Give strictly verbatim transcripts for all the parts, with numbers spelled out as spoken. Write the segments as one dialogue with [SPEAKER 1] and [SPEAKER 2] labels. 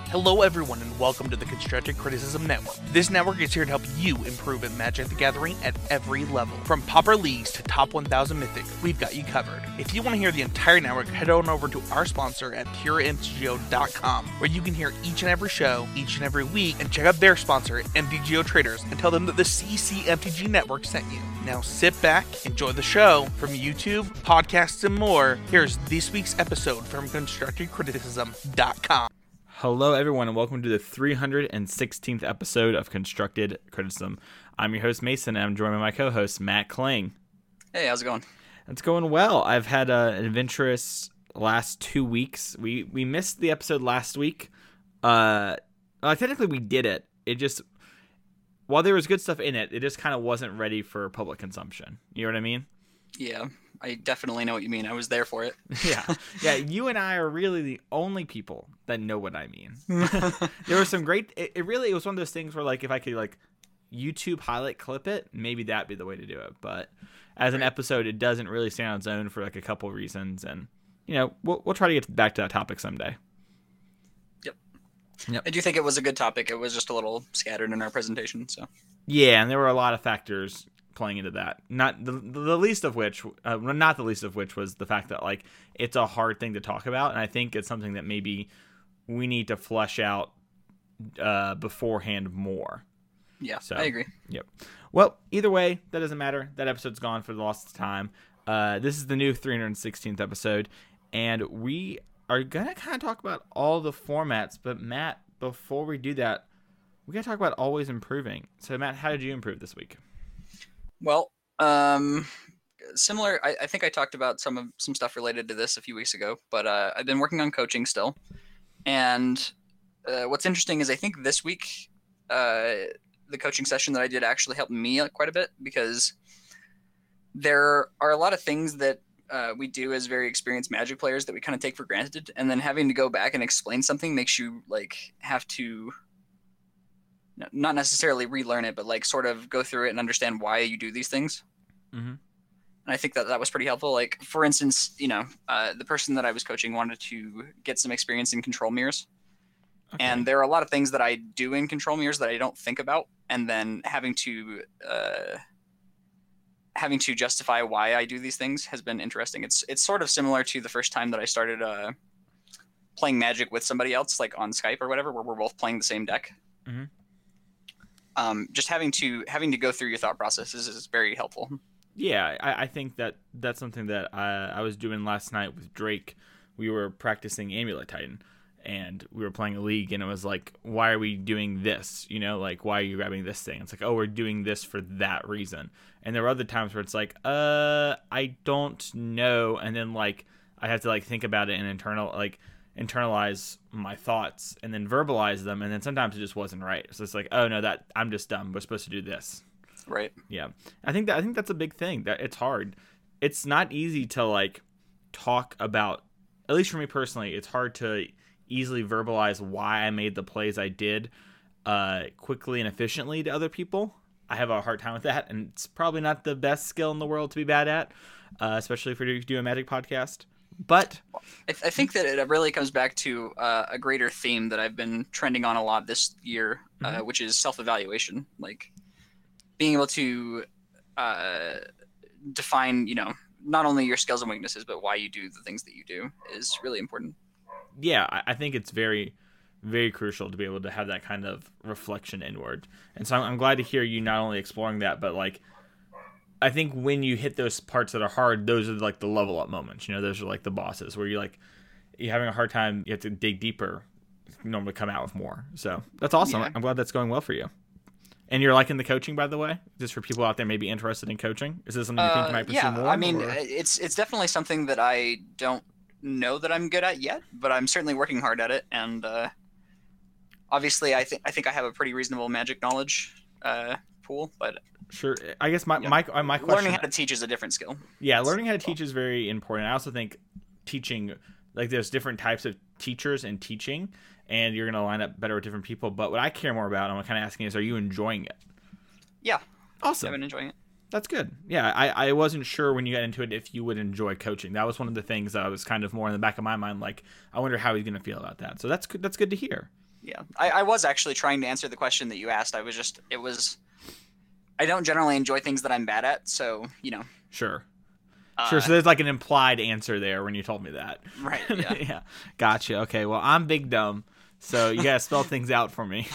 [SPEAKER 1] Hello everyone and welcome to the Constructive Criticism Network. This network is here to help you improve at Magic the Gathering at every level. From Pauper Leagues to Top one thousand Mythic, we've got you covered. If you want to hear the entire network, head on over to our sponsor at pure M T G O dot com, where you can hear each and every show, each and every week, and check out their sponsor, M T G O Traders, and tell them that the C C M T G Network sent you. Now sit back, enjoy the show. From YouTube, podcasts, and more, here's this week's episode from Constructive Criticism dot com.
[SPEAKER 2] Hello, everyone, and welcome to the three hundred sixteenth episode of Constructed Criticism. I'm your host, Mason, and I'm joined by my co-host, Matt Kling.
[SPEAKER 3] Hey, how's it going?
[SPEAKER 2] It's going well. I've had uh, an adventurous last two weeks. We we missed the episode last week. Uh, well, technically, we did it. It just, while there was good stuff in it, it just kind of wasn't ready for public consumption. You know what I mean?
[SPEAKER 3] Yeah, I definitely know what you mean. I was there for it.
[SPEAKER 2] yeah. Yeah, you and I are really the only people that know what I mean. There was some great, it, it really, it was one of those things where, like, if I could, like, YouTube highlight clip it, maybe that'd be the way to do it. But as an episode, it doesn't really stand on its own for, like, a couple reasons. And, you know, we'll, we'll try to get back to that topic someday.
[SPEAKER 3] Yep.
[SPEAKER 2] Yep.
[SPEAKER 3] I do think it was a good topic. It was just a little scattered in our presentation, so.
[SPEAKER 2] Yeah, and there were a lot of factors playing into that, not the, the least of which uh, not the least of which was the fact that, like, it's a hard thing to talk about, and I think it's something that maybe we need to flesh out uh beforehand more.
[SPEAKER 3] Yeah,
[SPEAKER 2] so
[SPEAKER 3] I agree.
[SPEAKER 2] Yep. Well, either way, that doesn't matter. That episode's gone for the lost time. Uh this is the new three hundred sixteenth episode, and we are gonna kind of talk about all the formats. But Matt, before we do that, we gotta talk about always improving. So Matt, how did you improve this week?
[SPEAKER 3] Well, um, similar. I, I think I talked about some of some stuff related to this a few weeks ago, but uh, I've been working on coaching still. And uh, what's interesting is I think this week, uh, the coaching session that I did actually helped me uh, quite a bit, because there are a lot of things that uh, we do as very experienced Magic players that we kind of take for granted, and then having to go back and explain something makes you, like, have to not necessarily relearn it, but, like, sort of go through it and understand why you do these things.
[SPEAKER 2] Mm-hmm.
[SPEAKER 3] And I think that that was pretty helpful. Like, for instance, you know, uh, the person that I was coaching wanted to get some experience in control mirrors. Okay. And there are a lot of things that I do in control mirrors that I don't think about. And then having to, uh, having to justify why I do these things has been interesting. It's, it's sort of similar to the first time that I started uh, playing Magic with somebody else, like on Skype or whatever, where we're both playing the same deck.
[SPEAKER 2] Mm-hmm.
[SPEAKER 3] Um, just having to having to go through your thought processes is very helpful.
[SPEAKER 2] Yeah, I, I think that that's something that I, I was doing last night with Drake. We were practicing Amulet Titan, and we were playing a league, and it was like, why are we doing this? You know, like, why are you grabbing this thing? It's like, oh, we're doing this for that reason. And there were other times where it's like, uh, I don't know. And then, like, I have to, like, think about it and internal, like, internalize my thoughts and then verbalize them, and then sometimes it just wasn't right. So it's like, oh no, that I'm just dumb. We're supposed to do this.
[SPEAKER 3] Right.
[SPEAKER 2] Yeah. I think that I think that's a big thing. That it's hard. It's not easy to, like, talk about, at least for me personally, it's hard to easily verbalize why I made the plays I did uh, quickly and efficiently to other people. I have a hard time with that, and it's probably not the best skill in the world to be bad at, uh, especially if we do a Magic podcast. But
[SPEAKER 3] I, th- I think that it really comes back to uh, a greater theme that I've been trending on a lot this year, uh, mm-hmm. which is self-evaluation. Like, being able to uh, define, you know, not only your skills and weaknesses, but why you do the things that you do is really important.
[SPEAKER 2] Yeah, I think it's very, very crucial to be able to have that kind of reflection inward. And so I'm, I'm glad to hear you not only exploring that, but, like, I think when you hit those parts that are hard, those are, like, the level up moments. You know, those are, like, the bosses where you're, like, you're having a hard time. You have to dig deeper. You normally come out with more. So that's awesome. Yeah. I'm glad that's going well for you. And you're liking the coaching, by the way, just for people out there maybe interested in coaching. Is this something you think
[SPEAKER 3] uh,
[SPEAKER 2] you might pursue
[SPEAKER 3] yeah,
[SPEAKER 2] more?
[SPEAKER 3] I mean,
[SPEAKER 2] or?
[SPEAKER 3] it's it's definitely something that I don't know that I'm good at yet, but I'm certainly working hard at it. And uh, obviously, I think I think I have a pretty reasonable Magic knowledge uh, pool, but.
[SPEAKER 2] Sure. I guess my,
[SPEAKER 3] you know,
[SPEAKER 2] my, my question...
[SPEAKER 3] Learning how to teach is a different skill.
[SPEAKER 2] Yeah, learning how to teach is very important. I also think teaching, like, there's different types of teachers and teaching, and you're going to line up better with different people. But what I care more about, and I'm kind of asking is, are you enjoying it?
[SPEAKER 3] Yeah.
[SPEAKER 2] Awesome.
[SPEAKER 3] I've been enjoying it.
[SPEAKER 2] That's good. Yeah, I, I wasn't sure when you got into it if you would enjoy coaching. That was one of the things that I was kind of more in the back of my mind, like, I wonder how he's going to feel about that. So that's that's good to hear.
[SPEAKER 3] Yeah, I, I was actually trying to answer the question that you asked. I was just, it was, I don't generally enjoy things that I'm bad at, so, you know.
[SPEAKER 2] Sure.
[SPEAKER 3] Uh,
[SPEAKER 2] Sure, so there's like an implied answer there when you told me that.
[SPEAKER 3] Right, yeah.
[SPEAKER 2] Yeah, gotcha. Okay, well, I'm big dumb, so you gotta spell things out for me.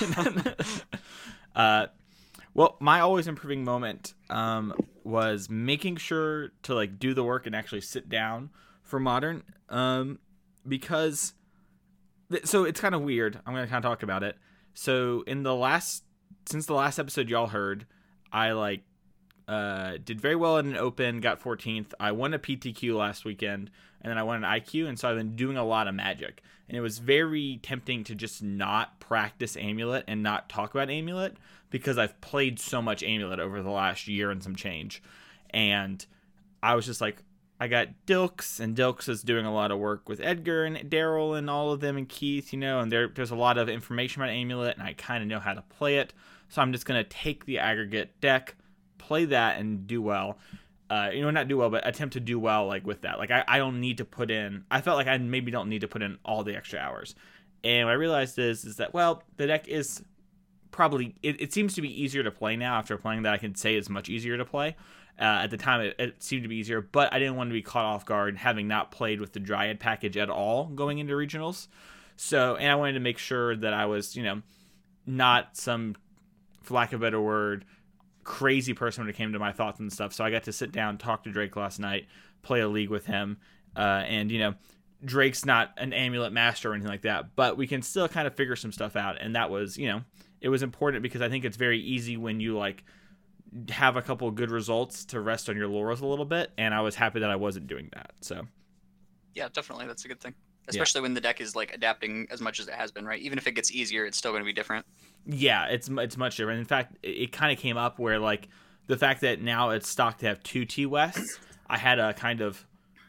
[SPEAKER 2] uh, well, my always improving moment um, was making sure to like do the work and actually sit down for Modern, um, because, th- so it's kind of weird. I'm gonna kind of talk about it. So in the last, since the last episode y'all heard, I like uh, did very well in an open, got fourteenth. I won a P T Q last weekend, and then I won an I Q, and so I've been doing a lot of Magic. And it was very tempting to just not practice Amulet and not talk about Amulet, because I've played so much Amulet over the last year and some change. And I was just like, I got Dilks, and Dilks is doing a lot of work with Edgar and Daryl and all of them, and Keith, you know, and there, there's a lot of information about Amulet, and I kind of know how to play it. So I'm just going to take the aggregate deck, play that, and do well. Uh, you know, not do well, but attempt to do well, like, with that. Like, I, I don't need to put in... I felt like I maybe don't need to put in all the extra hours. And what I realized is, is that, well, the deck is probably... It, it seems to be easier to play now. After playing that, I can say it's much easier to play. Uh, at the time, it, it seemed to be easier, but I didn't want to be caught off guard, having not played with the Dryad package at all going into regionals. So, and I wanted to make sure that I was, you know, not some, for lack of a better word, crazy person when it came to my thoughts and stuff. So I got to sit down, talk to Drake last night, play a league with him, uh, and, you know, Drake's not an Amulet master or anything like that, but we can still kind of figure some stuff out. And that was, you know, it was important because I think it's very easy when you, like, have a couple of good results to rest on your laurels a little bit, and I was happy that I wasn't doing that. So
[SPEAKER 3] yeah, definitely, that's a good thing, especially yeah. when the deck is like adapting as much as it has been, right? Even if it gets easier, it's still going to be different.
[SPEAKER 2] Yeah, it's it's much different. In fact, it, it kind of came up where, like, the fact that now it's stocked to have two T-Wests, I had a kind of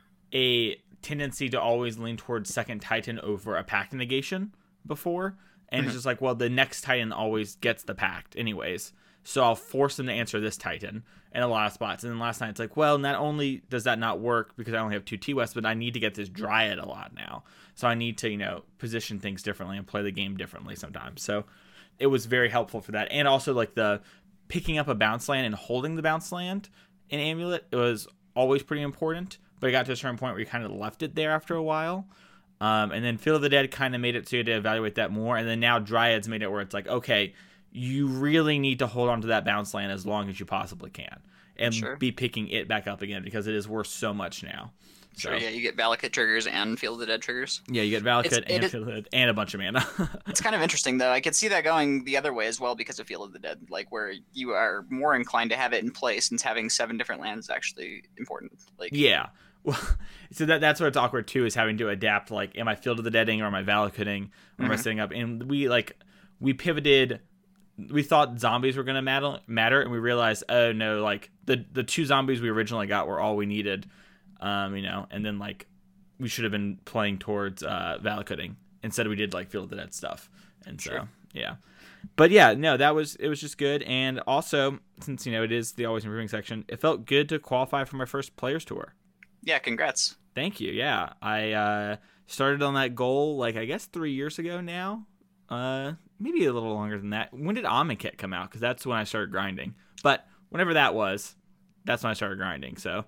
[SPEAKER 2] a tendency to always lean towards second Titan over a Pact Negation before, and mm-hmm. it's just like, well, the next Titan always gets the Pact anyways, so I'll force them to answer this Titan in a lot of spots. And then last night it's like, well, not only does that not work because I only have two T-Wests, but I need to get this Dryad a lot now. So I need to, you know, position things differently and play the game differently sometimes. So it was very helpful for that. And also, like, the picking up a bounce land and holding the bounce land in Amulet, it was always pretty important. But it got to a certain point where you kind of left it there after a while. Um, and then Field of the Dead kind of made it so you had to evaluate that more. And then now Dryads made it where it's like, okay, you really need to hold on to that bounce land as long as you possibly can, and sure. be picking it back up again because it is worth so much now. So,
[SPEAKER 3] sure, yeah, you get Valakut triggers and Field of the Dead triggers.
[SPEAKER 2] Yeah, you get Valakut and Field of the Dead and a bunch of mana.
[SPEAKER 3] It's kind of interesting, though. I could see that going the other way as well because of Field of the Dead, like where you are more inclined to have it in play since having seven different lands is actually important. Like,
[SPEAKER 2] yeah. Well, so that that's where it's awkward, too, is having to adapt, like, am I Field of the Deading or am I Valakuting or mm-hmm. am I setting up? And we, like, we pivoted... We thought zombies were going to matter, matter, and we realized, oh, no, like, the the two zombies we originally got were all we needed, um, you know, and then, like, we should have been playing towards uh, Valakuting. Instead, we did, like, Field of the Dead stuff, and sure. so, yeah. But, yeah, no, that was, it was just good, and also, since, you know, it is the Always Improving section, it felt good to qualify for my first Players Tour.
[SPEAKER 3] Yeah, congrats.
[SPEAKER 2] Thank you, yeah. I uh, started on that goal, like, I guess three years ago now. Uh, maybe a little longer than that. When did Amonkhet come out? Because that's when I started grinding. But whenever that was, that's when I started grinding. So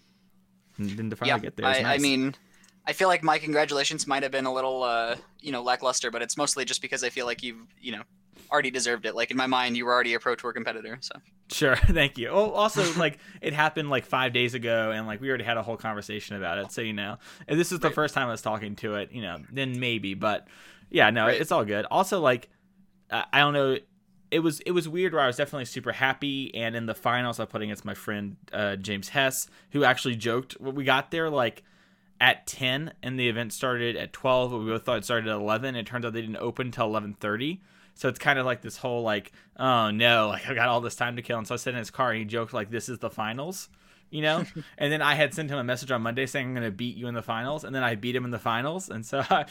[SPEAKER 2] then to finally
[SPEAKER 3] yeah,
[SPEAKER 2] get there.
[SPEAKER 3] I,
[SPEAKER 2] nice.
[SPEAKER 3] I mean, I feel like my congratulations might have been a little, uh, you know, lackluster, but it's mostly just because I feel like you've, you know, already deserved it. Like in my mind, you were already a Pro Tour competitor. So
[SPEAKER 2] sure, thank you. Oh, also, like it happened like five days ago, and like we already had a whole conversation about it. So you know, and this is the right. first time I was talking to it. You know, then maybe, but. Yeah, no, right. it's all good. Also, like, uh, I don't know, it was it was weird where I was definitely super happy, and in the finals I put against my friend uh, James Hess, who actually joked, we got there, like, at ten, and the event started at twelve, but we both thought it started at eleven, and it turns out they didn't open until eleven thirty, so it's kind of like this whole, like, oh, no, like, I got all this time to kill, and so I sat in his car, and he joked, like, this is the finals. You know, and then I had sent him a message on Monday saying I'm going to beat you in the finals, and then I beat him in the finals, and so I,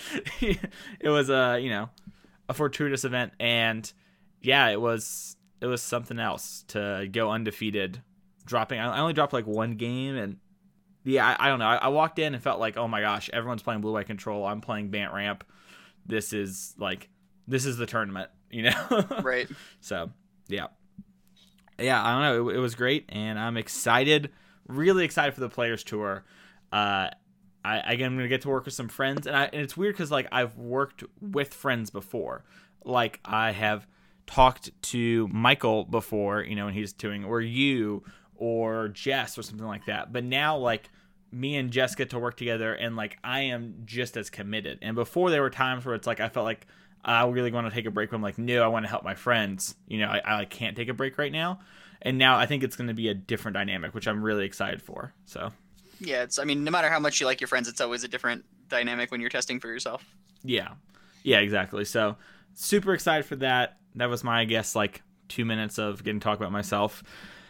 [SPEAKER 2] it was a you know a fortuitous event, and yeah, it was it was something else to go undefeated, dropping. I only dropped like one game, and yeah, I, I don't know. I, I walked in and felt like, oh my gosh, everyone's playing Blue White Control. I'm playing Bant Ramp. This is like this is the tournament, you know?
[SPEAKER 3] Right.
[SPEAKER 2] So, yeah. Yeah, I don't know. It, it was great, and I'm excited, really excited for the Players Tour. Uh, I, again, I'm going to get to work with some friends, and, I, and it's weird because, like, I've worked with friends before. Like, I have talked to Michael before, you know, when he's doing, or you, or Jess, or something like that. But now, like, me and Jess get to work together, and, like, I am just as committed. And before, there were times where it's like, I felt like I really want to take a break, but I'm like, no, I want to help my friends. You know, I, I can't take a break right now. And now I think it's going to be a different dynamic, which I'm really excited for. So,
[SPEAKER 3] yeah, it's, I mean, no matter how much you like your friends, it's always a different dynamic when you're testing for yourself.
[SPEAKER 2] Yeah. Yeah, exactly. So, super excited for that. That was my, I guess, like two minutes of getting to talk about myself.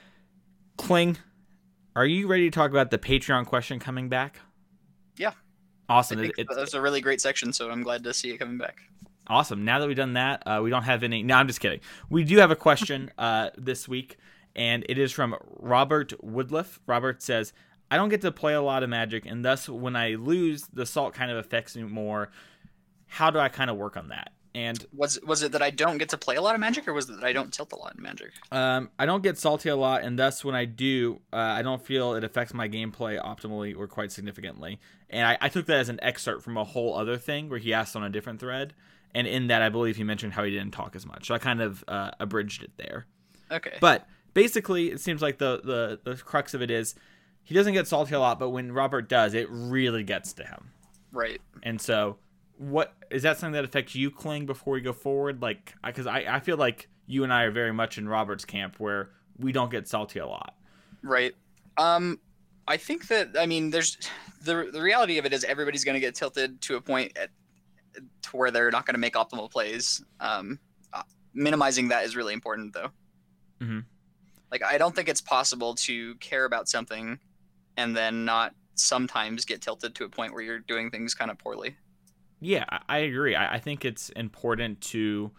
[SPEAKER 2] Kling, are you ready to talk about the Patreon question coming back?
[SPEAKER 3] Yeah.
[SPEAKER 2] Awesome.
[SPEAKER 3] I think
[SPEAKER 2] It, it's,
[SPEAKER 3] that's a really great section, so I'm glad to see it coming back.
[SPEAKER 2] Awesome. Now that we've done that, uh, we don't have any... No, I'm just kidding. We do have a question uh, this week, and it is from Robert Woodliff. Robert says, I don't get to play a lot of Magic, and thus when I lose, the salt kind of affects me more. How do I kind of work on that? And
[SPEAKER 3] was was it that I don't get to play a lot of Magic, or was it that I don't tilt a lot in Magic?
[SPEAKER 2] Um, I don't get salty a lot, and thus when I do, uh, I don't feel it affects my gameplay optimally or quite significantly. And I, I took that as an excerpt from a whole other thing where he asked on a different thread. And in that, I believe he mentioned how he didn't talk as much. So I kind of uh, abridged it there.
[SPEAKER 3] Okay.
[SPEAKER 2] But basically, it seems like the, the, the crux of it is he doesn't get salty a lot, but when Robert does, it really gets to him.
[SPEAKER 3] Right.
[SPEAKER 2] And so what is that something that affects you, Kling, before we go forward? Like, because I, I feel like you and I are very much in Robert's camp where we don't get salty a lot.
[SPEAKER 3] Right. Um, I think that, I mean, there's the, the reality of it is everybody's going to get tilted to a point at to where they're not going to make optimal plays. Um, uh, minimizing that is really important, though.
[SPEAKER 2] Mm-hmm.
[SPEAKER 3] Like, I don't think it's possible to care about something and then not sometimes get tilted to a point where you're doing things kind of poorly.
[SPEAKER 2] Yeah, I, I agree. I, I think it's important to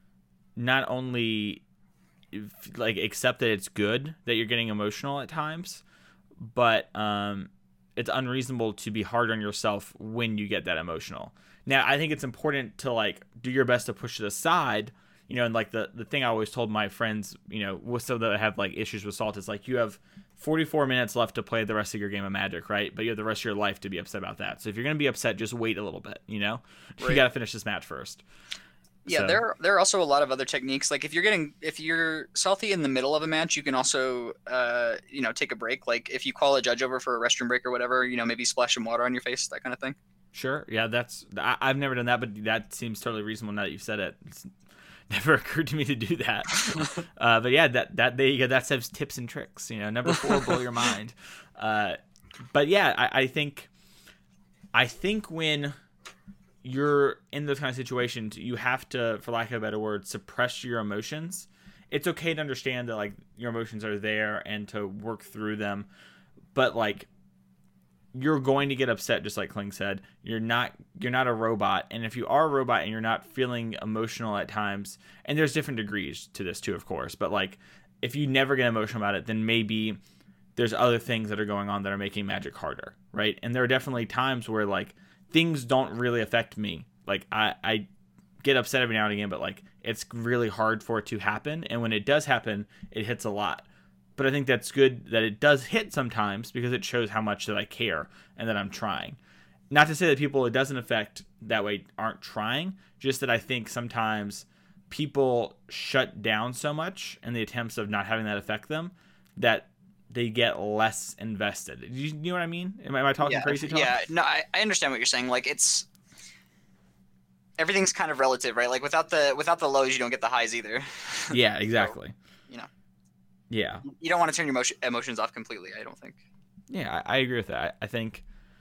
[SPEAKER 2] not only like accept that it's good that you're getting emotional at times, but um, it's unreasonable to be hard on yourself when you get that emotional. Now, I think it's important to like do your best to push it aside, you know, and like the, the thing I always told my friends, you know, with some that have like issues with salt is like you have forty-four minutes left to play the rest of your game of Magic, right? But you have the rest of your life to be upset about that. So if you're going to be upset, just wait a little bit, you know? Right. You got to finish this match first.
[SPEAKER 3] Yeah,
[SPEAKER 2] so.
[SPEAKER 3] there there are also a lot of other techniques. Like if you're getting if you're salty in the middle of a match, you can also uh you know take a break. Like if you call a judge over for a restroom break or whatever, you know maybe splash some water on your face, that kind of thing.
[SPEAKER 2] Sure. Yeah, that's I, I've never done that, but that seems totally reasonable now that you've said it. It's never occurred to me to do that. uh, but yeah, that that there you go. That says tips and tricks. You know, number four, blow your mind. Uh, but yeah, I, I think I think when you're in those kind of situations, you have to, for lack of a better word, suppress your emotions. It's okay to understand that like your emotions are there and to work through them, but like you're going to get upset, just like Kling said. You're not you're not a robot, and if you are a robot and you're not feeling emotional at times, and there's different degrees to this too, of course, but like if you never get emotional about it, then maybe there's other things that are going on that are making Magic harder, right? And there are definitely times where like things don't really affect me. Like I, I get upset every now and again, but like it's really hard for it to happen, and when it does happen, it hits a lot. But I think that's good that it does hit sometimes because it shows how much that I care and that I'm trying. Not to say that people it doesn't affect that way aren't trying, just that I think sometimes people shut down so much in the attempts of not having that affect them that they get less invested. Do you, you know what I mean? Am I, am I talking
[SPEAKER 3] yeah,
[SPEAKER 2] crazy talk?
[SPEAKER 3] Yeah, no, I, I understand what you're saying. Like it's everything's kind of relative, right? Like without the without the lows, you don't get the highs either.
[SPEAKER 2] Yeah, exactly.
[SPEAKER 3] So, you know.
[SPEAKER 2] Yeah.
[SPEAKER 3] You don't want to turn your emotion, emotions off completely, I don't think.
[SPEAKER 2] Yeah, I, I agree with that. I, I think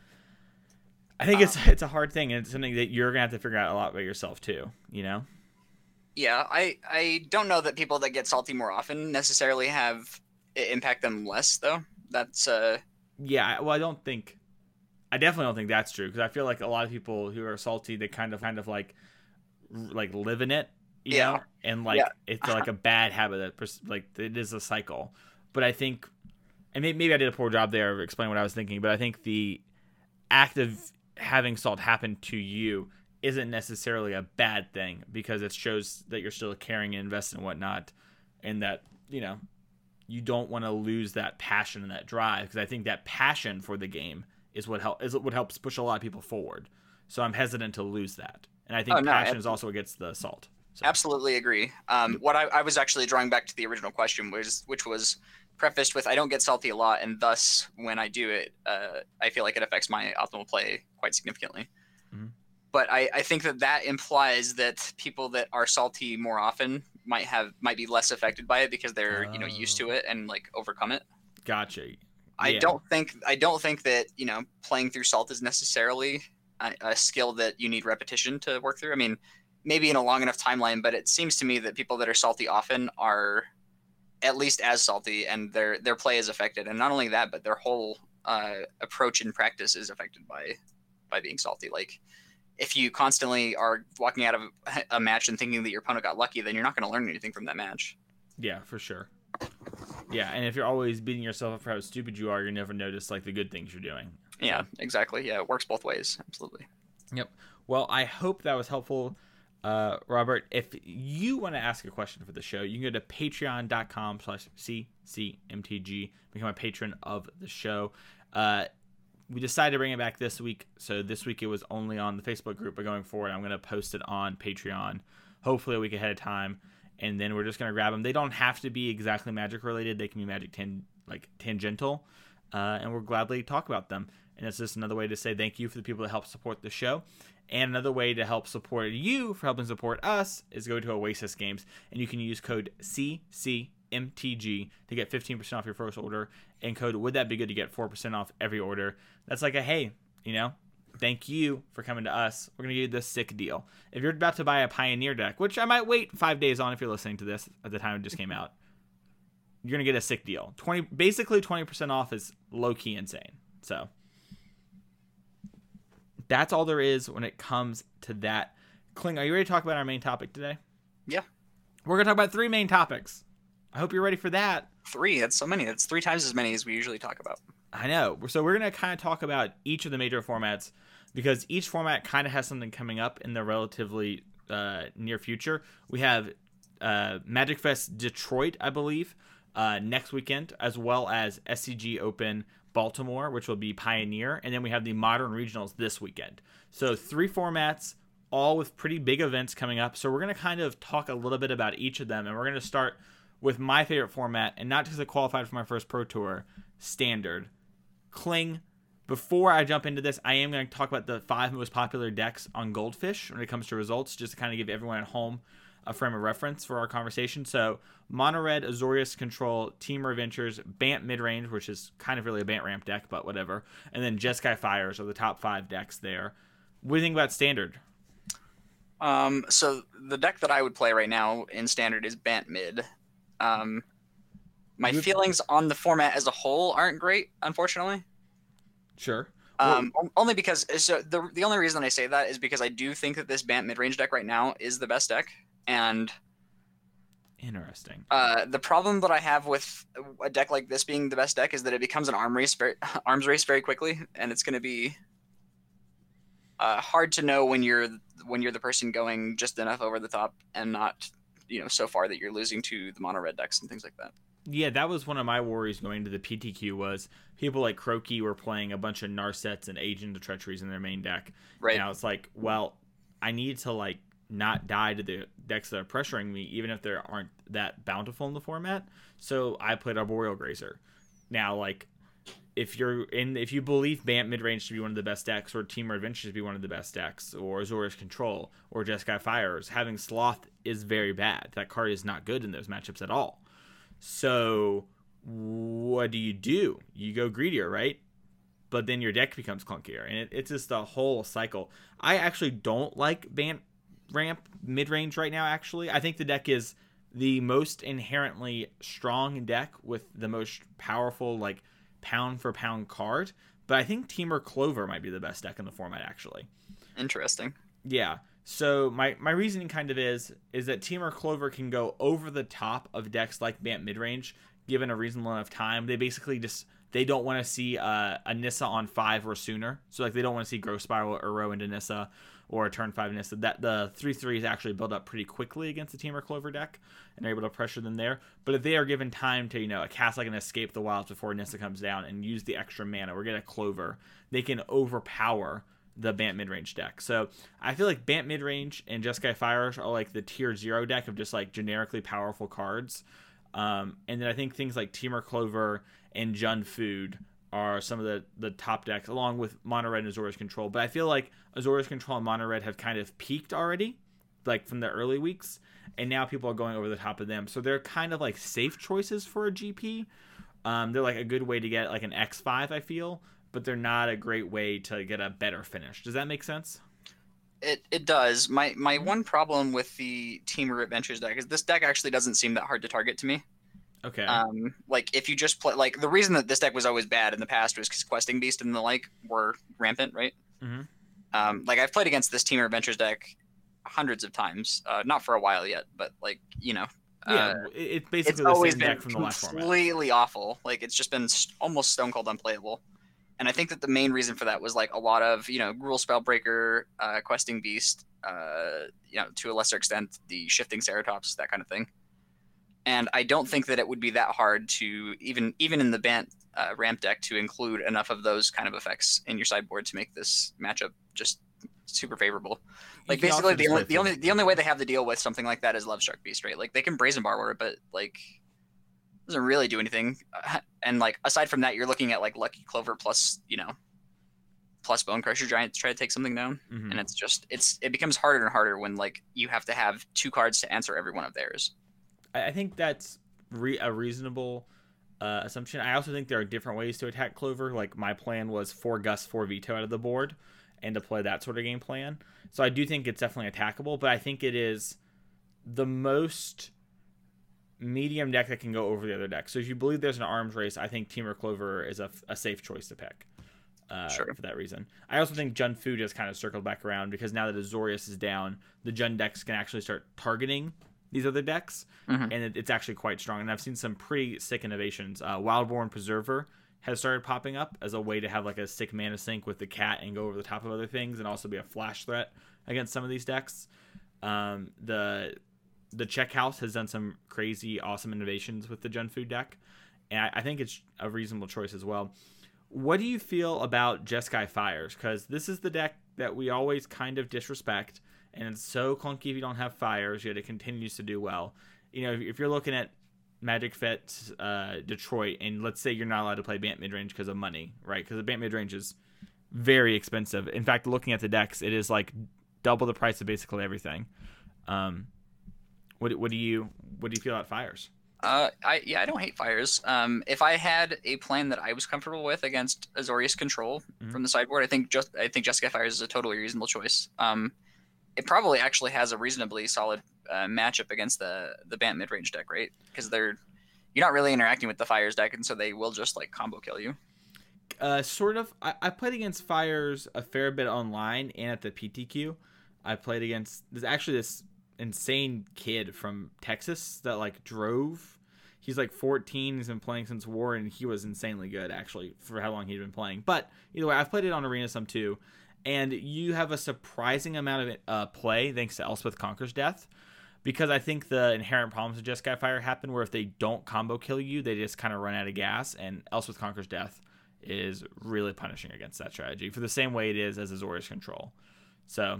[SPEAKER 2] I think
[SPEAKER 3] um,
[SPEAKER 2] it's it's a hard thing, and it's something that you're going to have to figure out a lot by yourself too, you know?
[SPEAKER 3] Yeah, I, I don't know that people that get salty more often necessarily have it impact them less, though. That's... uh.
[SPEAKER 2] Yeah, well, I don't think... I definitely don't think that's true, because I feel like a lot of people who are salty, they kind of kind of like like live in it. You
[SPEAKER 3] yeah.
[SPEAKER 2] know? And like
[SPEAKER 3] yeah.
[SPEAKER 2] it's like a bad habit that like it is a cycle. But I think, and maybe I did a poor job there of explaining what I was thinking, but I think the act of having salt happen to you isn't necessarily a bad thing, because it shows that you're still caring and invested and whatnot, and that, you know, you don't want to lose that passion and that drive, because I think that passion for the game is what help is what helps push a lot of people forward. So I'm hesitant to lose that, and I think
[SPEAKER 3] Oh, no,
[SPEAKER 2] passion
[SPEAKER 3] I-
[SPEAKER 2] is also what gets the salt. So.
[SPEAKER 3] Absolutely agree. Um, what I, I was actually drawing back to the original question was, which was prefaced with, I don't get salty a lot, and thus when I do it, uh, I feel like it affects my optimal play quite significantly.
[SPEAKER 2] Mhm.
[SPEAKER 3] But I, I think that that implies that people that are salty more often might have might be less affected by it because they're you know used to it and like overcome it.
[SPEAKER 2] Gotcha.
[SPEAKER 3] I
[SPEAKER 2] Yeah.
[SPEAKER 3] don't think I don't think that you know playing through salt is necessarily a, a skill that you need repetition to work through. I mean, maybe in a long enough timeline, but it seems to me that people that are salty often are at least as salty, and their their play is affected. And not only that, but their whole uh, approach in practice is affected by by being salty. Like, if you constantly are walking out of a match and thinking that your opponent got lucky, then you're not going to learn anything from that match.
[SPEAKER 2] Yeah, for sure. Yeah, and if you're always beating yourself up for how stupid you are, you never notice like the good things you're doing.
[SPEAKER 3] Yeah, exactly. Yeah, it works both ways. Absolutely.
[SPEAKER 2] Yep. Well, I hope that was helpful, uh, Robert. If you want to ask a question for the show, you can go to patreon.com slash ccmtg, become a patron of the show. Uh, we decided to bring it back this week. So this week it was only on the Facebook group, but going forward, I'm going to post it on Patreon, hopefully a week ahead of time. And then we're just going to grab them. They don't have to be exactly Magic related. They can be Magic tan- like tangential, uh, and we'll gladly talk about them. And it's just another way to say thank you for the people that help support the show. And another way to help support you for helping support us is go to Oasis Games, and you can use code C C M T G to get fifteen percent off your first order, and code Would That Be Good to get four percent off every order. That's like a, hey, you know, thank you for coming to us. We're going to give you this sick deal. If you're about to buy a Pioneer deck, which I might wait five days on if you're listening to this at the time it just came out, you're going to get a sick deal. twenty Basically, twenty percent off is low-key insane. So that's all there is when it comes to that. Kling, are you ready to talk about our main topic today?
[SPEAKER 3] Yeah.
[SPEAKER 2] We're going to talk about three main topics. I hope you're ready for that.
[SPEAKER 3] Three. That's so many. That's three times as many as we usually talk about.
[SPEAKER 2] I know. So we're going to kind of talk about each of the major formats, because each format kind of has something coming up in the relatively uh, near future. We have uh, Magic Fest Detroit, I believe, uh, next weekend, as well as S C G Open Baltimore, which will be Pioneer. And then we have the Modern Regionals this weekend. So three formats, all with pretty big events coming up. So we're going to kind of talk a little bit about each of them. And we're going to start with my favorite format, and not because I qualified for my first Pro Tour, Standard. Kling, before I jump into this, I am going to talk about the five most popular decks on Goldfish when it comes to results, just to kind of give everyone at home a frame of reference for our conversation. So, Mono Red, Azorius Control, Temur Adventures, Bant Midrange, which is kind of really a Bant Ramp deck, but whatever, and then Jeskai Fires are the top five decks there. What do you think about Standard?
[SPEAKER 3] Um, so the deck that I would play right now in Standard is Bant Mid. Um, my
[SPEAKER 2] Good.
[SPEAKER 3] feelings on the format as a whole aren't great, unfortunately.
[SPEAKER 2] Sure.
[SPEAKER 3] Um, o- only because so the the only reason I say that is because I do think that this Bant mid-range deck right now is the best deck, and
[SPEAKER 2] Interesting.
[SPEAKER 3] uh, the problem that I have with a deck like this being the best deck is that it becomes an arm race, very, arms race very quickly, and it's going to be uh, hard to know when you're when you're the person going just enough over the top and not, you know, so far that you're losing to the mono red decks and things like that.
[SPEAKER 2] Yeah, that was one of my worries going to the P T Q, was people like Croaky were playing a bunch of Narsets and Agent of Treacheries in their main deck.
[SPEAKER 3] Right.
[SPEAKER 2] Now it's like, well, I need to like not die to the decks that are pressuring me, even if there aren't that bountiful in the format. So I played Arboreal Grazer. Now, like, if you're in, if you believe Bant midrange to be one of the best decks, or Temur Adventures to be one of the best decks, or Azorius Control, or Jeskai Fires, having Sloth is very bad. That card is not good in those matchups at all. So what do you do? You go greedier, right? But then your deck becomes clunkier, and it, it's just a whole cycle. I actually don't like Bant Ramp mid-range right now, actually. I think the deck is the most inherently strong deck with the most powerful, like, pound-for-pound card. But I think Temur Clover might be the best deck in the format, actually.
[SPEAKER 3] Interesting.
[SPEAKER 2] Yeah. So my, my reasoning kind of is is that Temur Clover can go over the top of decks like Bant Midrange, given a reasonable enough time. They basically just they don't want to see uh, a Nissa on five or sooner. So like they don't want to see Growth Spiral or Row into Nissa or a turn five Nissa. That the three three is actually built up pretty quickly against the Temur Clover deck, and they're able to pressure them there. But if they are given time to, you know, cast like an Escape the Wilds before Nissa comes down and use the extra mana or get a Clover, they can overpower the Bant midrange deck. So I feel like Bant midrange and Jeskai Fires are like the tier zero deck of just like generically powerful cards. Um, and then I think things like Temur Clover and Jund Food are some of the, the top decks, along with Mono Red and Azorius Control. But I feel like Azorius Control and Mono Red have kind of peaked already, like from the early weeks, and now people are going over the top of them. So they're kind of like safe choices for a G P. Um, they're like a good way to get like an X five, I feel, but they're not a great way to get a better finish. Does that make sense?
[SPEAKER 3] It it does. My my one problem with the Temur Adventures deck is this deck actually doesn't seem that hard to target to me.
[SPEAKER 2] Okay.
[SPEAKER 3] Um, like if you just play, like the reason that this deck was always bad in the past was because Questing Beast and the like were rampant, right?
[SPEAKER 2] Mm-hmm.
[SPEAKER 3] Um, like I've played against this Temur Adventures deck hundreds of times, uh, not for a while yet, but like you know,
[SPEAKER 2] yeah,
[SPEAKER 3] uh,
[SPEAKER 2] it's basically
[SPEAKER 3] it's
[SPEAKER 2] the
[SPEAKER 3] always
[SPEAKER 2] same
[SPEAKER 3] been
[SPEAKER 2] deck from the last format.
[SPEAKER 3] completely awful. Like it's just been st- almost stone cold unplayable. And I think that the main reason for that was like a lot of, you know, Gruul Spellbreaker, uh, Questing Beast, uh, you know, to a lesser extent, the Shifting Ceratops, that kind of thing. And I don't think that it would be that hard to, even even in the Bant uh, ramp deck, to include enough of those kind of effects in your sideboard to make this matchup just super favorable. Like
[SPEAKER 2] You can
[SPEAKER 3] basically
[SPEAKER 2] also
[SPEAKER 3] the
[SPEAKER 2] just
[SPEAKER 3] only
[SPEAKER 2] play
[SPEAKER 3] the only
[SPEAKER 2] for-
[SPEAKER 3] the only way they have to deal with something like that is Love Struck Beast, right? Like they can Brazen Borrower, but like doesn't really do anything. Uh, and like aside from that, you're looking at like Lucky Clover plus, you know, plus Bone Crusher Giant to try to take something down.
[SPEAKER 2] Mhm.
[SPEAKER 3] And it's just it's it becomes harder and harder when like you have to have two cards to answer every one of theirs.
[SPEAKER 2] I I think that's re- a reasonable uh, assumption. I also think there are different ways to attack Clover. Like my plan was four Gust, four Veto out of the board, and to play that sort of game plan. So I do think it's definitely attackable, but I think it is the most medium deck that can go over the other deck. So if you believe there's an arms race, I think Temur Clover is a, a safe choice to pick. Uh,
[SPEAKER 3] Sure.
[SPEAKER 2] For that reason. I also think Jund Food has kind of circled back around because now that Azorius is down, the Jund decks can actually start targeting these other decks,
[SPEAKER 3] Mhm.
[SPEAKER 2] and it, it's actually quite strong. And I've seen some pretty sick innovations. Uh, Wildborn Preserver has started popping up as a way to have like a sick mana sink with the cat and go over the top of other things, and also be a flash threat against some of these decks. Um, the the Check House has done some crazy, awesome innovations with the Jund Food deck, and I, I think it's a reasonable choice as well. What do you feel about Jeskai Fires? Because this is the deck that we always kind of disrespect, and it's so clunky if you don't have Fires, yet it continues to do well. You know, if, if you're looking at Magic Fit uh, Detroit, and let's say you're not allowed to play Bant midrange because of money, right? Because the Bant midrange is very expensive. In fact, looking at the decks, it is like double the price of basically everything. Um, what what do you what do you feel about Fires?
[SPEAKER 3] Uh, I yeah, I don't hate Fires. Um, if I had a plan that I was comfortable with against Azorius Control
[SPEAKER 2] Mhm.
[SPEAKER 3] from the sideboard, I think just I think Jeskai Fires is a totally reasonable choice. Um, it probably actually has a reasonably solid uh, matchup against the the Bant midrange deck, right? Because they're you're not really interacting with the Fires deck, and so they will just like combo kill you.
[SPEAKER 2] Uh, sort of. I, I played against Fires a fair bit online and at the P T Q. I played against there's actually this insane kid from Texas that like drove. He's like fourteen. He's been playing since War, and he was insanely good actually for how long he'd been playing. But either way, I've played it on Arena some too, and you have a surprising amount of uh, play thanks to Elspeth Conquers Death. Because I think the inherent problems with Jeskai Fire happen where if they don't combo kill you, they just kind of run out of gas, and Elspeth Conquers Death is really punishing against that strategy for the same way it is as Azorius Control. So,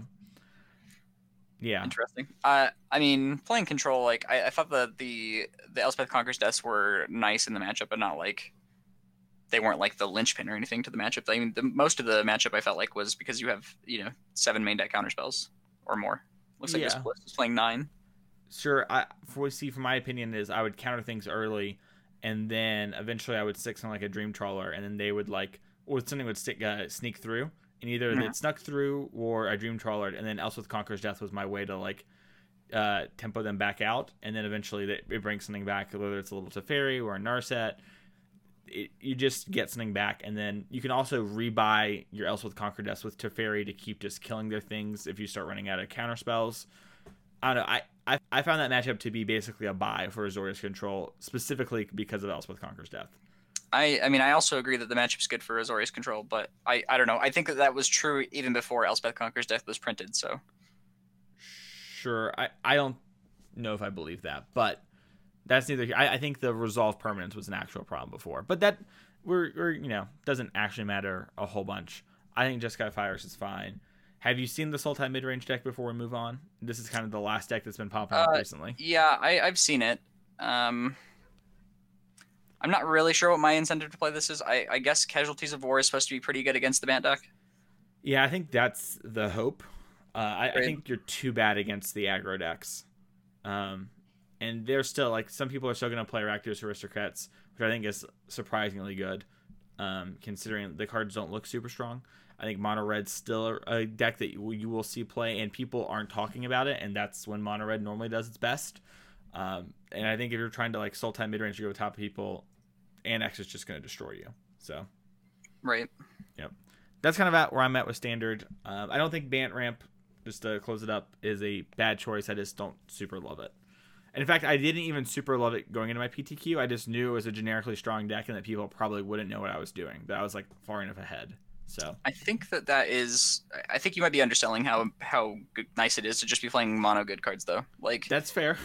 [SPEAKER 2] yeah.
[SPEAKER 3] Interesting. Uh, I mean, playing Control, like I, I thought that the the Elspeth Conquer's deaths were nice in the matchup, but not like they weren't like the linchpin or anything to the matchup. I mean, the, most of the matchup I felt like was because you have you know seven main deck counterspells or more. Looks like
[SPEAKER 2] Yeah.
[SPEAKER 3] this was playing nine.
[SPEAKER 2] Sure. I for what see from my opinion is I would counter things early, and then eventually I would stick something like a Dream Trawler, and then they would like or something would stick uh, sneak through, and either
[SPEAKER 3] Mhm.
[SPEAKER 2] it snuck through or I Dream Trawler, and then Elspeth Conquer's Death was my way to like uh, tempo them back out, and then eventually they, it brings something back, whether it's a little Teferi or a Narset. It, you just get something back, and then you can also rebuy your Elspeth Conquer Deaths with Teferi to keep just killing their things if you start running out of counter spells. I don't know. I, I, I found that matchup to be basically a buy for Azorius Control, specifically because of Elspeth Conquer's Death.
[SPEAKER 3] I, I mean, I also agree that the matchup's good for Azorius control, but I, I don't know. I think that that was true even before Elspeth Conqueror's deck was printed. So
[SPEAKER 2] Sure, I, I don't know if I believe that, but that's neither. I, I think the Resolve Permanence was an actual problem before, but that we're, we're you know doesn't actually matter a whole bunch. I think Jeskai Fires is fine. Have you seen the Sultai mid-range deck before we move on? This is kind of the last deck that's been popping up
[SPEAKER 3] uh,
[SPEAKER 2] recently.
[SPEAKER 3] Yeah, I, I've seen it. Um, I'm not really sure what my incentive to play this is. I, I guess Casualties of War is supposed to be pretty good against the Bant deck.
[SPEAKER 2] Yeah, I think that's the hope. Uh, I, I
[SPEAKER 3] Right.
[SPEAKER 2] think you're too bad against the aggro decks. Um, and they're still, like, some people are still going to play Rakdos Aristocrats, which I think is surprisingly good, um, considering the cards don't look super strong. I think Mono Red's still a deck that you, you will see play, and people aren't talking about it, and that's when Mono Red normally does its best. Um, and I think if you're trying to, like, Sultai midrange to go top people, Annex is just going to destroy you. So,
[SPEAKER 3] Right.
[SPEAKER 2] yep. That's kind of at where I'm at with Standard. Um, I don't think Bant Ramp, just to close it up, is a bad choice. I just don't super love it. And in fact, I didn't even super love it going into my P T Q. I just knew it was a generically strong deck and that people probably wouldn't know what I was doing. That I was, like, far enough ahead. So
[SPEAKER 3] I think that that is. I think you might be underselling how how good, nice it is to just be playing mono good cards, though. Like
[SPEAKER 2] that's fair.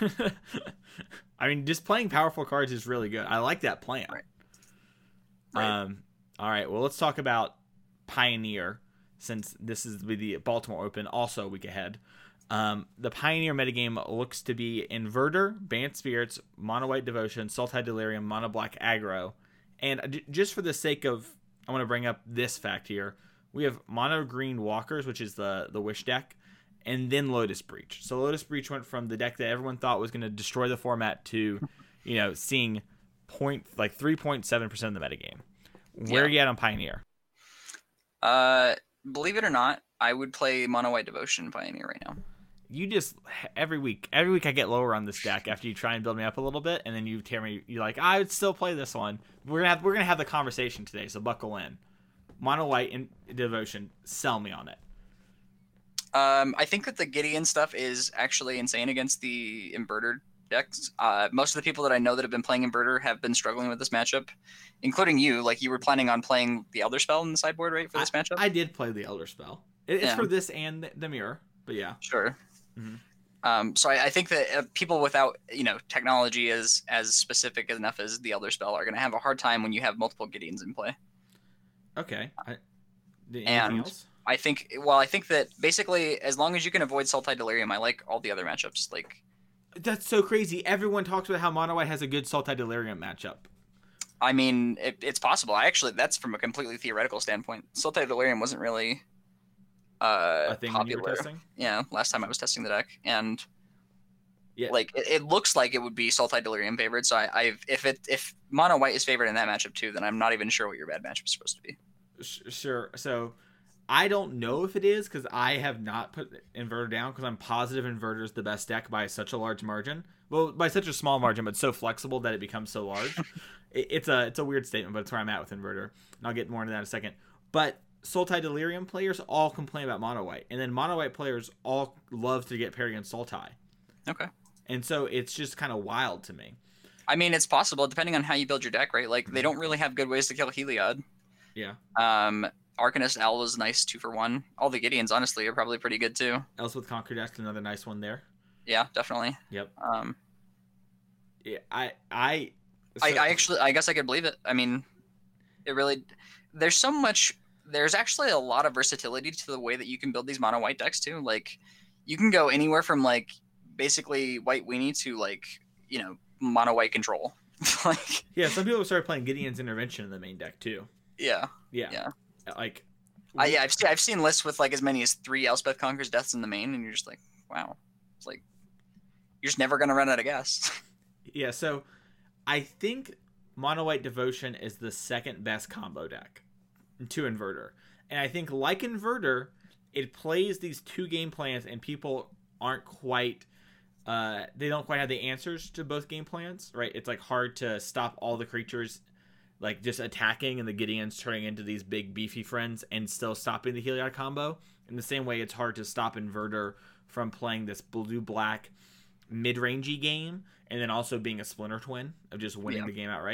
[SPEAKER 2] I mean, just playing powerful cards is really good. I like that plan.
[SPEAKER 3] Right. Right.
[SPEAKER 2] Um. All right. Well, let's talk about Pioneer, since this is the Baltimore Open, also a week ahead. Um, the Pioneer metagame looks to be Inverter, Bant Spirits, Mono White Devotion, Sultai Delirium, Mono Black Aggro, and just for the sake of, I want to bring up this fact here. We have Mono Green Walkers, which is the, the Wish deck, and then Lotus Breach. So Lotus Breach went from the deck that everyone thought was going to destroy the format to, you know, seeing point like three point seven percent of the metagame. Where
[SPEAKER 3] Yeah.
[SPEAKER 2] are you at on Pioneer?
[SPEAKER 3] Uh, believe it or not, I would play Mono White Devotion Pioneer right now.
[SPEAKER 2] You just every week, every week I get lower on this deck after you try and build me up a little bit, and then you tell me you're like, I would still play this one. We're gonna have we're gonna have the conversation today, so buckle in. Mono White and Devotion, sell me on it.
[SPEAKER 3] Um, I think that the Gideon stuff is actually insane against the Inverter decks. Uh, most of the people that I know that have been playing Inverter have been struggling with this matchup, including you. Like you were planning on playing the Elder Spell in the sideboard, right, for this
[SPEAKER 2] I,
[SPEAKER 3] matchup?
[SPEAKER 2] I did play the Elder Spell. It, it's
[SPEAKER 3] Yeah.
[SPEAKER 2] for this and the, the mirror, but yeah.
[SPEAKER 3] Sure.
[SPEAKER 2] Mhm.
[SPEAKER 3] Um, so I, I think that uh, people without, you know, technology as as specific enough as the Elder Spell are going to have a hard time when you have multiple Gideons in play.
[SPEAKER 2] Okay. I, anything
[SPEAKER 3] And-
[SPEAKER 2] else?
[SPEAKER 3] I think, well, I think that basically as long as you can avoid Sultai Delirium, I like all the other matchups. Like,
[SPEAKER 2] That's so crazy. Everyone talks about how Mono White has a good Sultai Delirium matchup.
[SPEAKER 3] I mean, it, it's possible. I actually, that's from a completely theoretical standpoint. Sultai Delirium wasn't really uh,
[SPEAKER 2] A thing when you
[SPEAKER 3] popular.
[SPEAKER 2] were testing?
[SPEAKER 3] Yeah, last time I was testing the deck, and
[SPEAKER 2] Yeah.
[SPEAKER 3] like it, it looks like it would be Sultai Delirium favored. So I, I've if it if Mono White is favored in that matchup too, then I'm not even sure what your bad matchup is supposed to be.
[SPEAKER 2] Sh- Sure. So I don't know if it is because I have not put Inverter down because I'm positive Inverter is the best deck by such a large margin. Well, by such a small margin, but so flexible that it becomes so large. it, it's a it's a weird statement, but it's where I'm at with Inverter. And I'll get more into that in a second. But Sultai Delirium players all complain about Mono White, and then Mono White players all love to get paired against Sultai.
[SPEAKER 3] Okay.
[SPEAKER 2] And so it's just kind of wild to me.
[SPEAKER 3] I mean, it's possible depending on how you build your deck, right? Like they don't really have good ways to kill Heliod.
[SPEAKER 2] Yeah.
[SPEAKER 3] Um, Arcanist Owl is nice two for one. All the Gideons, honestly, are probably pretty good too.
[SPEAKER 2] Elspeth Conquer Deck, another nice one there.
[SPEAKER 3] Yeah, definitely.
[SPEAKER 2] Yep.
[SPEAKER 3] Um,
[SPEAKER 2] Yeah, I I
[SPEAKER 3] I,
[SPEAKER 2] so-
[SPEAKER 3] I actually, I guess I could believe it. I mean, it really. There's so much. There's actually a lot of versatility to the way that you can build these mono white decks too. Like, you can go anywhere from like basically white weenie to like you know mono white control. like,
[SPEAKER 2] yeah, some people started playing Gideon's Intervention in the main deck too.
[SPEAKER 3] yeah,
[SPEAKER 2] Yeah.
[SPEAKER 3] Yeah.
[SPEAKER 2] Like
[SPEAKER 3] I, yeah. I've seen I've seen lists with like as many as three Elspeth Conquers Deaths in the main, and you're just like, wow, it's like you're just never gonna run out of gas.
[SPEAKER 2] Yeah, so I think Mono White Devotion is the second best combo deck to Inverter. And I think like Inverter, it plays these two game plans and people aren't quite uh they don't quite have the answers to both game plans, right? It's like hard to stop all the creatures like just attacking and the Gideons turning into these big beefy friends and still stopping the Heliod combo. In the same way it's hard to stop Inverter from playing this blue black mid-rangey game and then also being a Splinter Twin of just winning
[SPEAKER 3] Yeah.
[SPEAKER 2] the game outright.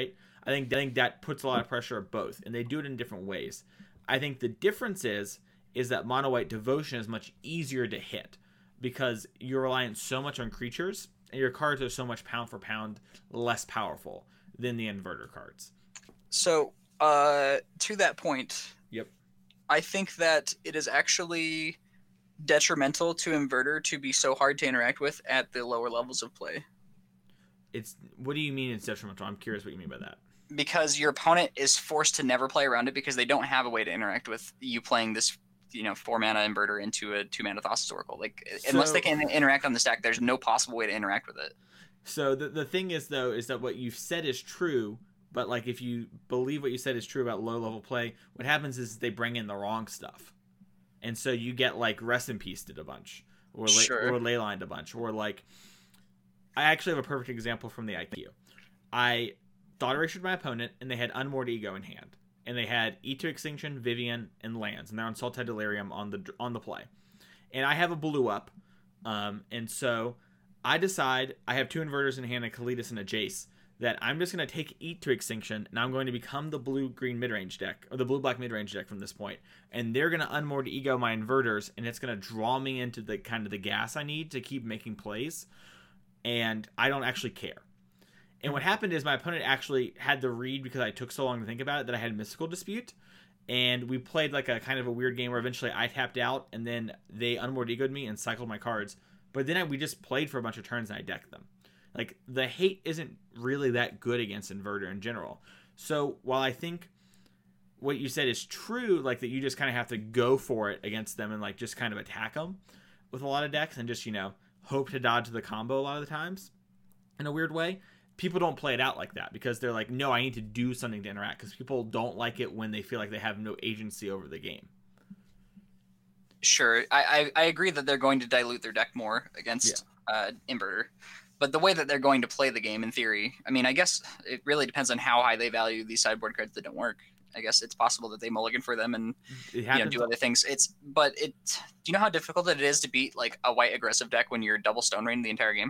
[SPEAKER 2] I think I think that puts a lot of pressure on both, and they do it in different ways. I think the difference is is that mono white devotion is much easier to hit because you're reliant so much on creatures, and your cards are so much pound for pound less powerful than the inverter cards.
[SPEAKER 3] So, uh, to that point,
[SPEAKER 2] Yep.
[SPEAKER 3] I think that it is actually detrimental to inverter to be so hard to interact with at the lower levels of play.
[SPEAKER 2] It's what do you mean it's detrimental? I'm curious what you mean by that.
[SPEAKER 3] Because your opponent is forced to never play around it because they don't have a way to interact with you playing this, you know, four mana inverter into a two mana Thassa's Oracle. Like, so, unless they can interact on the stack, there's no possible way to interact with it.
[SPEAKER 2] So the the thing is, though, is that what you've said is true, but like if you believe what you said is true about low level play, what happens is they bring in the wrong stuff, and so you get like Rest in Peace did a bunch, or
[SPEAKER 3] sure.
[SPEAKER 2] or Leylined a bunch, or like I actually have a perfect example from the I Q. I thought erased my opponent, and they had Unmoored Ego in hand, and they had E two Extinction, Vivian, and lands, and they're on Sultai Delirium on the on the play, and I have a blue up, um, and so I decide I have two inverters in hand, a Kalitas and a Jace, that I'm just going to take E two Extinction, and I'm going to become the blue-green midrange deck, or the blue-black midrange deck from this point, and they're going to Unmoored Ego my inverters, and it's going to draw me into the kind of the gas I need to keep making plays, and I don't actually care. And what happened is my opponent actually had the read because I took so long to think about it that I had Mystical Dispute, and we played like a kind of a weird game where eventually I tapped out, and then they Unmoored Ego'd me and cycled my cards. But then I, we just played for a bunch of turns and I decked them. Like, the hate isn't really that good against Inverter in general. So while I think what you said is true, like that you just kind of have to go for it against them and like just kind of attack them with a lot of decks and just, you know, hope to dodge the combo a lot of the times in a weird way. People don't play it out like that because they're like, no, I need to do something to interact, because people don't like it when they feel like they have no agency over the game.
[SPEAKER 3] Sure. I, I, I agree that they're going to dilute their deck more against yeah. uh, Inverter. But the way that they're going to play the game, in theory, I mean, I guess it really depends on how high they value these sideboard cards that don't work. I guess it's possible that they mulligan for them and you know, do other things. It's But it. Do you know how difficult it is to beat like a white aggressive deck when you're double Stone Rain the entire game?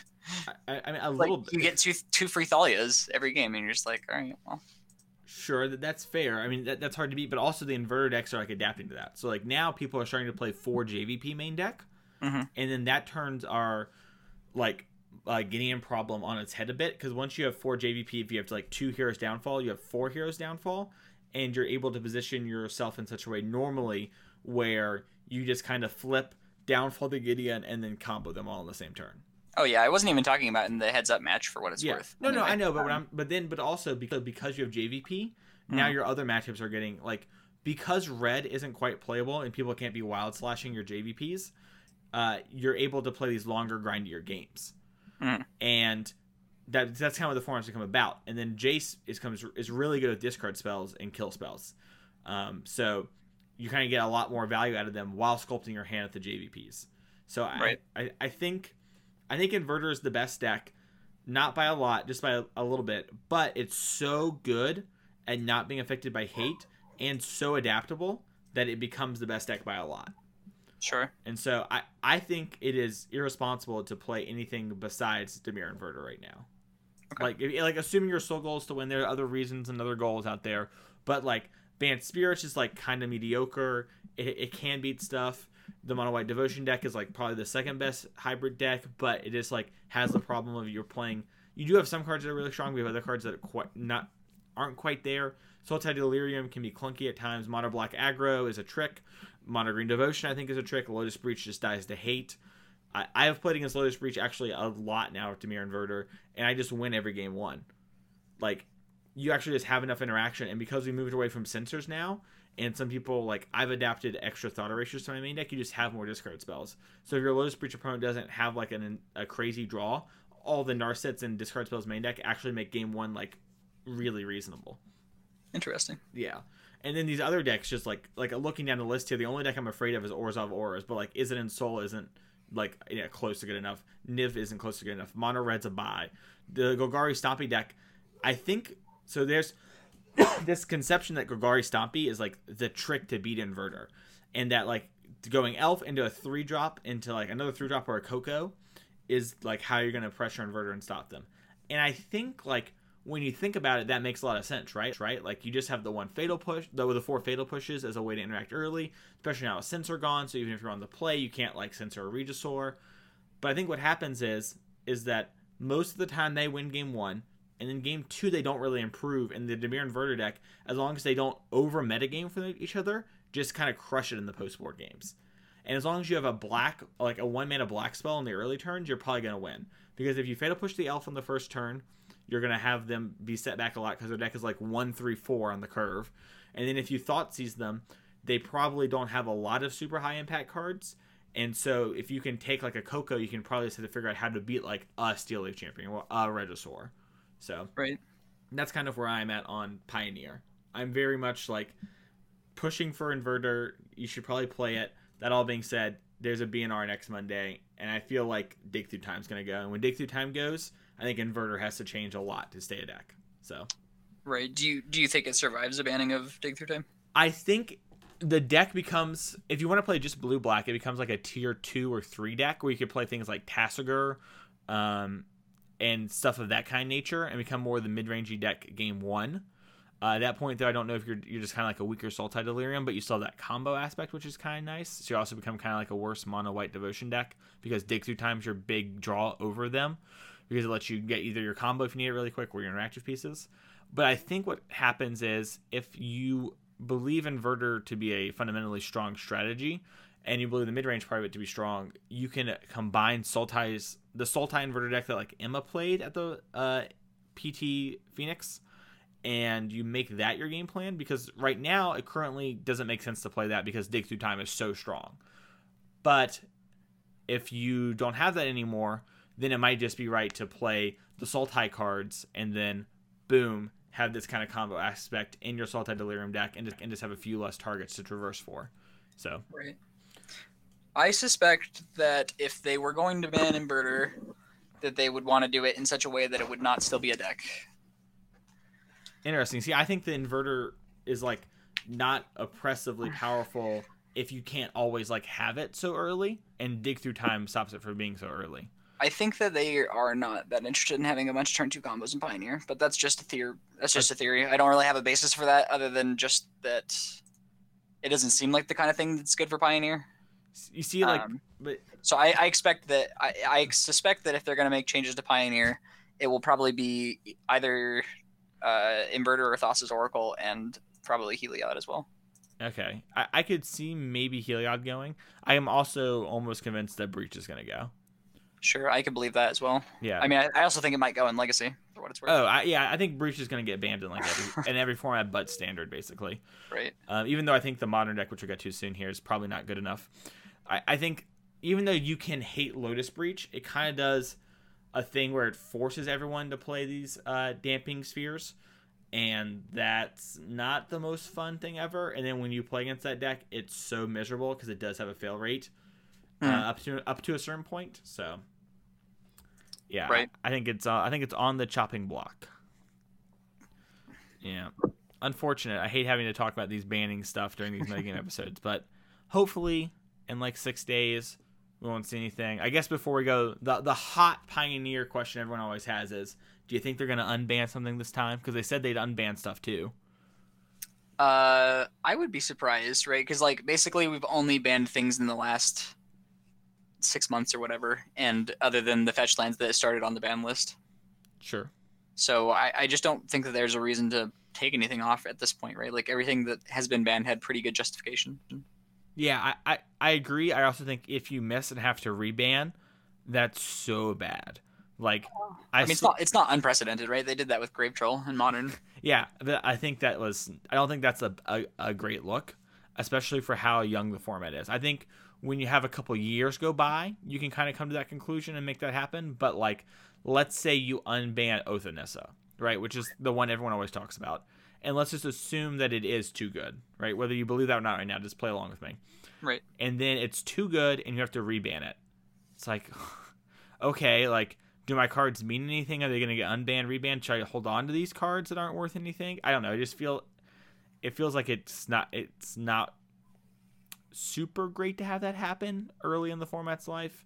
[SPEAKER 2] I, I mean, a
[SPEAKER 3] like,
[SPEAKER 2] little bit.
[SPEAKER 3] You get two two free Thalias every game, and you're just like, all right, well.
[SPEAKER 2] Sure, that that's fair. I mean, that, that's hard to beat, but also the inverter decks are like adapting to that. So like now people are starting to play four J V P main deck,
[SPEAKER 3] mm-hmm.
[SPEAKER 2] and then that turns our like uh, Gideon problem on its head a bit, because once you have four J V P, if you have like two heroes downfall, you have four heroes downfall, and you're able to position yourself in such a way normally where you just kind of flip downfall the Gideon and then combo them all in the same turn.
[SPEAKER 3] Oh yeah, I wasn't even talking about in the heads up match for what it's
[SPEAKER 2] yeah.
[SPEAKER 3] worth.
[SPEAKER 2] No,
[SPEAKER 3] anyway.
[SPEAKER 2] no, I know, but when I'm, but then, but also because because you have J V P, mm. now your other matchups are getting like, because red isn't quite playable and people can't be wild slashing your J V Ps, uh, you're able to play these longer grindier games,
[SPEAKER 3] mm.
[SPEAKER 2] and that that's kind of what the formats become about. And then Jace is comes is really good at discard spells and kill spells, um, so you kind of get a lot more value out of them while sculpting your hand at the J V Ps. So
[SPEAKER 3] right.
[SPEAKER 2] I, I I think. I think Inverter is the best deck, not by a lot, just by a, a little bit, but it's so good at not being affected by hate and so adaptable that it becomes the best deck by a lot.
[SPEAKER 3] Sure.
[SPEAKER 2] And so I, I think it is irresponsible to play anything besides Dimir Inverter right now. Okay. Like, if, like assuming your sole goal is to win, there are other reasons and other goals out there, but like Banned Spirits is like kind of mediocre. It, it can beat stuff. The Mono White Devotion deck is like probably the second best hybrid deck, but it just like has the problem of you're playing. You do have some cards that are really strong. We have other cards that are quite not aren't quite there. Sultai Delirium can be clunky at times. Mono Black Aggro is a trick. Mono Green Devotion I think is a trick. Lotus Breach just dies to hate. I, I have played against Lotus Breach actually a lot now with Dimir Inverter, and I just win every game one. Like, you actually just have enough interaction, and because we moved away from sensors now. And some people, like, I've adapted extra thought erasures to my main deck. You just have more discard spells. So if your Lotus Breach opponent doesn't have, like, an, a crazy draw, all the Narsets and discard spells main deck actually make game one, like, really reasonable.
[SPEAKER 3] Interesting.
[SPEAKER 2] Yeah. And then these other decks, just, like, like looking down the list here, the only deck I'm afraid of is Orzhov Auras. But, like, Izzet and Soul isn't, like, yeah, close to good enough. Niv isn't close to good enough. Mono Red's a buy. The Golgari Stompy deck, I think... So there's... this conception that Golgari Stompy is like the trick to beat Inverter, and that like going Elf into a three drop into like another three drop or a Coco is like how you're going to pressure Inverter and stop them. And I think like when you think about it, that makes a lot of sense, right? Right? Like, you just have the one fatal push, the, the four fatal pushes as a way to interact early, especially now with Censor gone, so even if you're on the play, you can't, like, Censor a Regisaur. But I think what happens is, is that most of the time they win game one, and in game two they don't really improve, and the Dimir Inverter deck, as long as they don't over-metagame for each other, just kind of crush it in the post-board games. And as long as you have a black, like a one-mana black spell in the early turns, you're probably going to win. Because if you fatal push the elf on the first turn, you're going to have them be set back a lot because their deck is like one three four on the curve. And then if you Thoughtseize them, they probably don't have a lot of super high impact cards. And so if you can take like a Coco, you can probably just have to figure out how to beat like a Steel Leaf Champion or a Regisaur. So
[SPEAKER 3] right.
[SPEAKER 2] That's kind of where I'm at on Pioneer. I'm very much like pushing for Inverter. You should probably play it. That all being said, there's a B N R next Monday, and I feel like Dig Through Time's going to go. And when Dig Through Time goes, I think Inverter has to change a lot to stay a deck. So,
[SPEAKER 3] right. Do you do you think it survives the banning of Dig Through Time?
[SPEAKER 2] I think the deck becomes, if you want to play just blue black, it becomes like a tier two or three deck where you could play things like Tasigur, um, and stuff of that kind of nature, and become more of the mid-rangey deck game one. Uh, at that point, though, I don't know if you're you're just kind of like a weaker Sultai Delirium, but you still have that combo aspect, which is kind of nice. So you also become kind of like a worse mono white Devotion deck because Dig Through Time is your big draw over them because it lets you get either your combo if you need it really quick or your interactive pieces. But I think what happens is if you believe Inverter to be a fundamentally strong strategy and you believe the mid-range part of it to be strong, you can combine Sultai's, the Sultai Inverter deck that like Emma played at the uh, P T Phoenix, and you make that your game plan, because right now it currently doesn't make sense to play that because Dig Through Time is so strong. But if you don't have that anymore, then it might just be right to play the Sultai cards and then, boom, have this kind of combo aspect in your Sultai Delirium deck and just, and just have a few less targets to traverse for. So,
[SPEAKER 3] right. I suspect that if they were going to ban Inverter, that they would want to do it in such a way that it would not still be a deck.
[SPEAKER 2] Interesting. See, I think the Inverter is like not oppressively powerful if you can't always like have it so early, and Dig Through Time stops it from being so early.
[SPEAKER 3] I think that they are not that interested in having a bunch of turn two combos in Pioneer, but that's just a theory. That's just a theory. I don't really have a basis for that other than just that it doesn't seem like the kind of thing that's good for Pioneer.
[SPEAKER 2] You see, like,
[SPEAKER 3] um,
[SPEAKER 2] but
[SPEAKER 3] so I, I expect that I, I suspect that if they're going to make changes to Pioneer, it will probably be either uh, Inverter or Thassa's Oracle, and probably Heliod as well.
[SPEAKER 2] Okay, I, I could see maybe Heliod going. I am also almost convinced that Breach is going to go.
[SPEAKER 3] Sure, I can believe that as well.
[SPEAKER 2] Yeah.
[SPEAKER 3] I mean, I, I also think it might go in Legacy, for what it's worth.
[SPEAKER 2] Oh, I, yeah, I think Breach is going to get banned in like every, in every format but Standard, basically.
[SPEAKER 3] Right.
[SPEAKER 2] Um, even though I think the Modern deck, which we'll get to soon here, is probably not good enough. I, I think even though you can hate Lotus Breach, it kind of does a thing where it forces everyone to play these uh, Damping Spheres, and that's not the most fun thing ever. And then when you play against that deck, it's so miserable because it does have a fail rate uh, mm. up to up to a certain point. So. Yeah,
[SPEAKER 3] right.
[SPEAKER 2] I, I think it's uh, I think it's on the chopping block. Yeah, unfortunate. I hate having to talk about these banning stuff during these metagame episodes, but hopefully in like six days we won't see anything. I guess before we go, the the hot Pioneer question everyone always has is, do you think they're going to unban something this time? Because they said they'd unban stuff too.
[SPEAKER 3] Uh, I would be surprised, right? Because like basically we've only banned things in the last six months or whatever, and other than the fetch lands that started on the ban list.
[SPEAKER 2] Sure.
[SPEAKER 3] So I, I just don't think that there's a reason to take anything off at this point, right? Like everything that has been banned had pretty good justification.
[SPEAKER 2] Yeah, I, I, I agree. I also think if you miss and have to reban, that's so bad. Like
[SPEAKER 3] I, I mean, it's not it's not unprecedented, right? They did that with Grave Troll in Modern.
[SPEAKER 2] Yeah, but I think that was. I don't think that's a, a a great look, especially for how young the format is. I think when you have a couple years go by, you can kind of come to that conclusion and make that happen. But like, let's say you unban Oath of Nissa, right? Which is the one everyone always talks about. And let's just assume that it is too good, right? Whether you believe that or not right now, just play along with me.
[SPEAKER 3] Right.
[SPEAKER 2] And then it's too good and you have to reban it. It's like, okay, like, do my cards mean anything? Are they going to get unbanned, rebanned? Should I hold on to these cards that aren't worth anything? I don't know. I just feel, it feels like it's not, it's not super great to have that happen early in the format's life,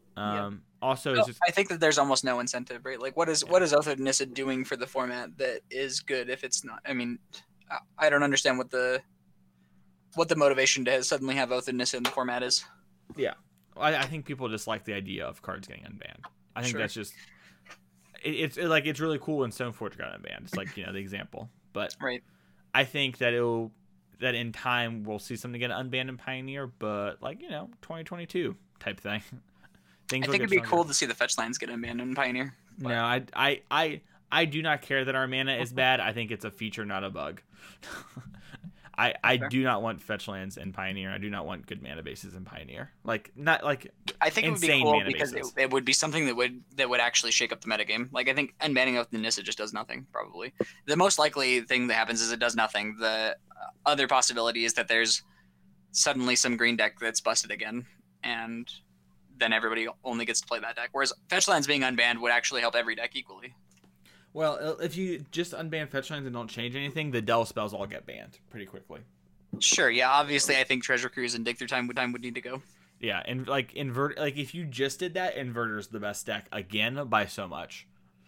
[SPEAKER 2] Um, Also,
[SPEAKER 3] No,
[SPEAKER 2] it's just
[SPEAKER 3] I think that there's almost no incentive, right? Like, what is
[SPEAKER 2] Yeah.
[SPEAKER 3] what is Oath of Nissa doing for the format that is good if it's not? I mean, I- I don't understand what the what the motivation to suddenly have Oath of Nissa in the format is.
[SPEAKER 2] yeah. I, I think people just like the idea of cards getting unbanned. I think
[SPEAKER 3] Sure.
[SPEAKER 2] that's just it, it's it, like it's really cool when Stoneforge got unbanned. It's like you know the example, but
[SPEAKER 3] Right.
[SPEAKER 2] I think that it'll that in time we'll see something get unbanned in Pioneer, but like you know twenty twenty-two type thing. Things
[SPEAKER 3] I
[SPEAKER 2] will
[SPEAKER 3] think
[SPEAKER 2] get
[SPEAKER 3] it'd be
[SPEAKER 2] stronger.
[SPEAKER 3] cool to see the fetch lines get unbanned in Pioneer. but-
[SPEAKER 2] No, I, I, I, I do not care that our mana is bad. I think it's a feature, not a bug. I, I
[SPEAKER 3] Fair.
[SPEAKER 2] do not want fetch lands in Pioneer. I do not want good mana bases in Pioneer. Like not like
[SPEAKER 3] I think it would be
[SPEAKER 2] insane
[SPEAKER 3] cool
[SPEAKER 2] mana
[SPEAKER 3] because it,
[SPEAKER 2] bases.
[SPEAKER 3] it would be something that would that would actually shake up the metagame. Like I think unbanning Oath of Nissa just does nothing. Probably the most likely thing that happens is it does nothing. The uh, other possibility is that there's suddenly some green deck that's busted again, and then everybody only gets to play that deck. Whereas fetch lands being unbanned would actually help every deck equally.
[SPEAKER 2] Well, if you just unban fetch lands and don't change anything, the Del spells all get banned pretty quickly.
[SPEAKER 3] Sure, yeah. Obviously, I think Treasure Cruise and Dig Through Time would time would need to go.
[SPEAKER 2] Yeah, and like invert, like if you just did that, Inverter's the best deck again by so much.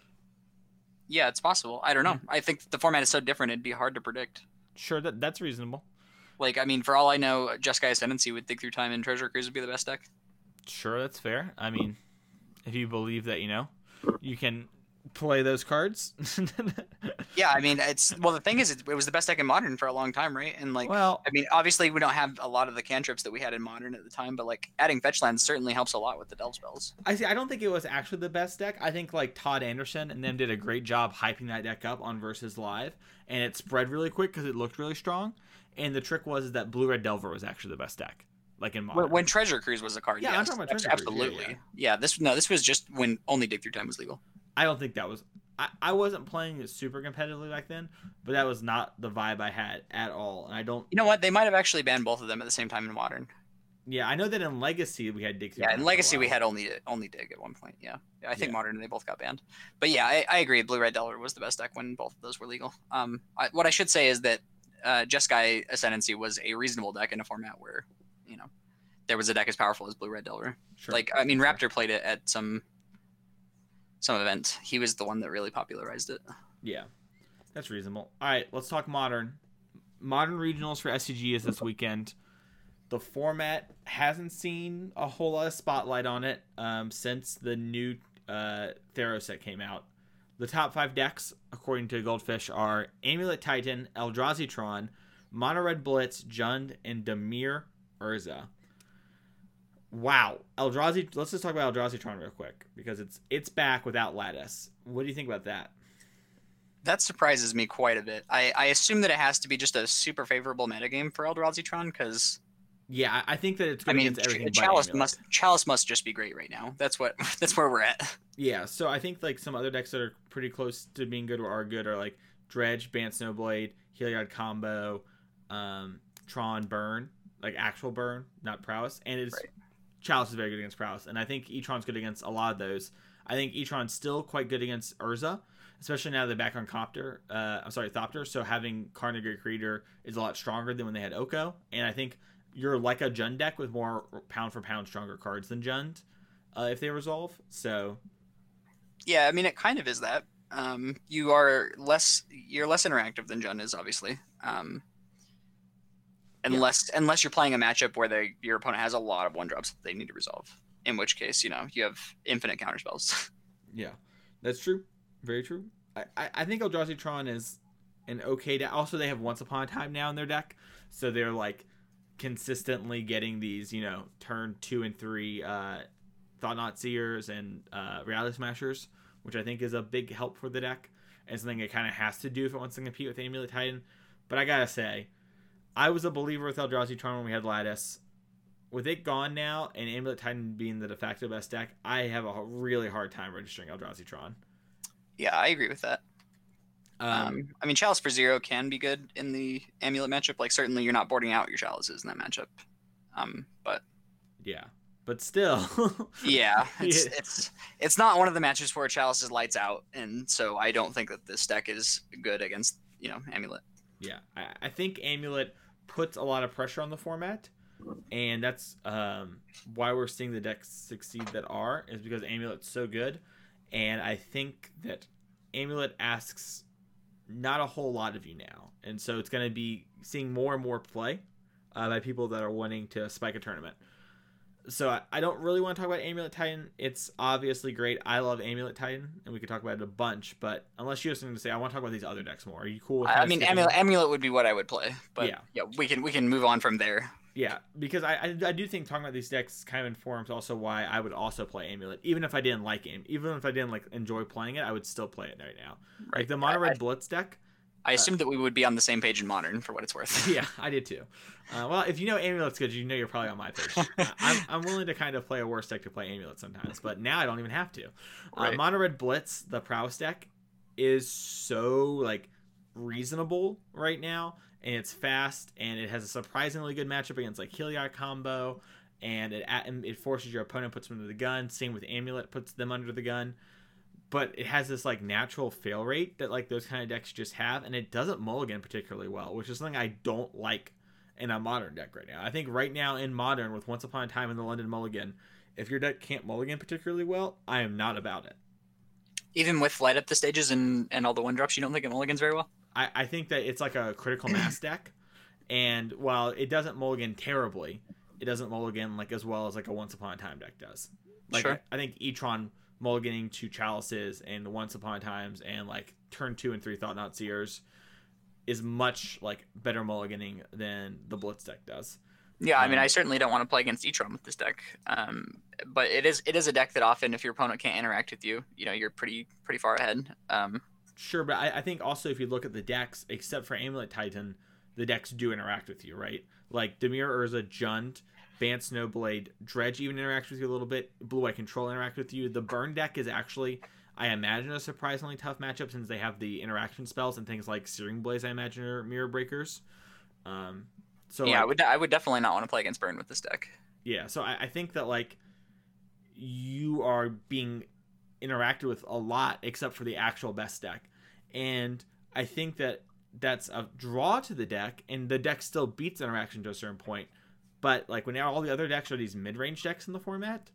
[SPEAKER 3] Yeah, it's possible. I don't know. I think the format is so different; it'd be hard to predict.
[SPEAKER 2] Sure, that that's reasonable.
[SPEAKER 3] Like, I mean, for all I know, Jeskai Ascendancy with Dig Through Time and Treasure Cruise would be the best deck.
[SPEAKER 2] Sure, that's fair. I mean, if you believe that you know, you can play those cards.
[SPEAKER 3] Yeah, I mean, it's well. The thing is, it, it was the best deck in Modern for a long time, right? And like,
[SPEAKER 2] well,
[SPEAKER 3] I mean, obviously, we don't have a lot of the cantrips that we had in Modern at the time, but like, adding fetch lands certainly helps a lot with the delve spells.
[SPEAKER 2] I see. I don't think it was actually the best deck. I think like Todd Anderson and them did a great job hyping that deck up on Versus Live, and it spread really quick because it looked really strong. And the trick was that Blue Red Delver was actually the best deck, like in Modern.
[SPEAKER 3] When, when Treasure Cruise was a card,
[SPEAKER 2] Yeah, I'm
[SPEAKER 3] yes,
[SPEAKER 2] talking about
[SPEAKER 3] abs-
[SPEAKER 2] Treasure Cruise, yeah,
[SPEAKER 3] absolutely.
[SPEAKER 2] yeah.
[SPEAKER 3] Yeah, this no, this was just when only Dig Through Time was legal.
[SPEAKER 2] I don't think that was. I, I wasn't playing it super competitively back then, but that was not the vibe I had at all. And I don't.
[SPEAKER 3] You know what? They might have actually banned both of them at the same time in Modern.
[SPEAKER 2] Yeah, I know that in Legacy we had Dig Through
[SPEAKER 3] Yeah,
[SPEAKER 2] Time
[SPEAKER 3] in
[SPEAKER 2] for a
[SPEAKER 3] Legacy we
[SPEAKER 2] while.
[SPEAKER 3] had only only Dig at one point. Yeah, yeah I think
[SPEAKER 2] Yeah.
[SPEAKER 3] Modern they both got banned. But yeah, I, I agree. Blue Red Delver was the best deck when both of those were legal. Um, I, what I should say is that uh, Jeskai Ascendancy was a reasonable deck in a format where, you know, there was a deck as powerful as Blue Red Delver.
[SPEAKER 2] Sure.
[SPEAKER 3] Like, I mean, Raptor played it at some some event. He was the one that really popularized it.
[SPEAKER 2] Yeah, that's reasonable. All right, let's talk Modern. Modern Regionals for S C G is this weekend. The format hasn't seen a whole lot of spotlight on it um, since the new uh, Theros set came out. The top five decks, according to Goldfish, are Amulet Titan, Eldrazi Tron, Mono Red Blitz, Jund, and Dimir Urza. Wow, Eldrazi. Let's just talk about Eldrazi Tron real quick because it's it's back without Lattice. What do you think about that?
[SPEAKER 3] That surprises me quite a bit. I, I assume that it has to be just a super favorable metagame for Eldrazi Tron because
[SPEAKER 2] Yeah, I I think that it's
[SPEAKER 3] I
[SPEAKER 2] going
[SPEAKER 3] mean,
[SPEAKER 2] against everything.
[SPEAKER 3] Ch-
[SPEAKER 2] but
[SPEAKER 3] Chalice
[SPEAKER 2] Amulet.
[SPEAKER 3] must Chalice must just be great right now. That's what that's where we're at.
[SPEAKER 2] Yeah, so I think like some other decks that are pretty close to being good or are good are like Dredge, Bant Snowblade, Heliod Combo, um, Tron Burn, like actual Burn, not Prowess, and it's
[SPEAKER 3] Right.
[SPEAKER 2] Chalice is very good against Prowess, and I think E-Tron's good against a lot of those. I think E-Tron's still quite good against Urza, especially now they're back on Copter. Uh, I'm sorry, Thopter. So having Carnage Creator is a lot stronger than when they had Oko, and I think you're like a Jund deck with more pound for pound stronger cards than Jund uh, if they resolve. So.
[SPEAKER 3] Yeah, I mean it kind of is that. Um, you are less you're less interactive than Jund is obviously. Um, unless unless you're playing a matchup where they your opponent has a lot of one drops that they need to resolve. In which case, you know, you have infinite counterspells.
[SPEAKER 2] Yeah, that's true. Very true. I, I, I think Eldrazi Tron is an okay deck. Also, they have Once Upon a Time now in their deck, so they're like consistently getting these, you know, turn two and three uh, Thought Knot Seers and uh, Reality Smashers, which I think is a big help for the deck and something it kind of has to do if it wants to compete with Amulet Titan. But I gotta say, I was a believer with Eldrazi Tron when we had Lattice. With it gone now, and Amulet Titan being the de facto best deck, I have a really hard time registering Eldrazi Tron.
[SPEAKER 3] Yeah, I agree with that.
[SPEAKER 2] Um,
[SPEAKER 3] Um, I mean, Chalice for zero can be good in the Amulet matchup. Like, certainly you're not boarding out your Chalices in that matchup. Um, but
[SPEAKER 2] yeah, but still,
[SPEAKER 3] yeah, it's,
[SPEAKER 2] Yeah.
[SPEAKER 3] it's it's not one of the matches where Chalice is lights out, and so I don't think that this deck is good against you know Amulet.
[SPEAKER 2] yeah, I, I think Amulet puts a lot of pressure on the format, and that's um, why we're seeing the decks succeed that are, is because Amulet's so good, and I think that Amulet asks not a whole lot of you now, and so it's going to be seeing more and more play uh, by people that are wanting to spike a tournament. So I, I don't really want to talk about Amulet Titan. It's obviously great. I love Amulet Titan, and we could talk about it a bunch. But unless you have something to say, I want to talk about these other decks more. Are you cool with?
[SPEAKER 3] I mean, Amulet, Amulet would be what I would play. But
[SPEAKER 2] yeah,
[SPEAKER 3] yeah, we can we can move on from there.
[SPEAKER 2] Yeah, because I, I I do think talking about these decks kind of informs also why I would also play Amulet, even if I didn't like it, even if I didn't like enjoy playing it, I would still play it right now.
[SPEAKER 3] Right.
[SPEAKER 2] Like the Mono Red
[SPEAKER 3] I,
[SPEAKER 2] Blitz deck.
[SPEAKER 3] I assumed uh, that we would be on the same page in Modern, for what it's worth.
[SPEAKER 2] Yeah, I did too. Uh, well, if you know Amulet's good, you know you're probably on my page. uh, I'm, I'm willing to kind of play a worse deck to play Amulet sometimes, but now I don't even have to. Uh,
[SPEAKER 3] right.
[SPEAKER 2] Mono Red Blitz, the Prowess deck, is so like reasonable right now, and it's fast, and it has a surprisingly good matchup against like Heliod combo, and it it forces your opponent, puts them under the gun. Same with Amulet, puts them under the gun. But it has this like natural fail rate that like those kind of decks just have, and it doesn't mulligan particularly well, which is something I don't like in a Modern deck right now. I think right now in Modern, with Once Upon a Time in the London Mulligan, if your deck can't mulligan particularly well, I am not about it.
[SPEAKER 3] Even with light up the stages and, and all the one drops, you don't think it mulligans very well?
[SPEAKER 2] I, I think that it's like a critical mass deck, and while it doesn't mulligan terribly, it doesn't mulligan like as well as like a Once Upon a Time deck does. Like
[SPEAKER 3] sure.
[SPEAKER 2] I, I think E-Tron mulliganing to Chalices and Once Upon a Times and like turn two and three Thought Knot Seers is much like better mulliganing than the Blitz deck does.
[SPEAKER 3] Yeah, I mean,
[SPEAKER 2] um,
[SPEAKER 3] I certainly don't want to play against E-Tron with this deck, um, but it is it is a deck that often, if your opponent can't interact with you, you know, you're pretty pretty far ahead. Um,
[SPEAKER 2] sure, but I, I think also if you look at the decks, except for Amulet Titan, the decks do interact with you, right? Like Dimir, Urza, Jund, Bant, Snowblade, Dredge even interacts with you a little bit. Blue Eye Control interact with you. The Burn deck is actually, I imagine, a surprisingly tough matchup since they have the interaction spells and things like Searing Blaze, I imagine, are Mirror Breakers. Um, so
[SPEAKER 3] yeah,
[SPEAKER 2] like,
[SPEAKER 3] I would I would definitely not want to play against Burn with this deck.
[SPEAKER 2] Yeah, so I, I think that like you are being interacted with a lot except for the actual best deck. And I think that that's a draw to the deck, and the deck still beats interaction to a certain point. But like when all the other decks are these mid-range decks in the format,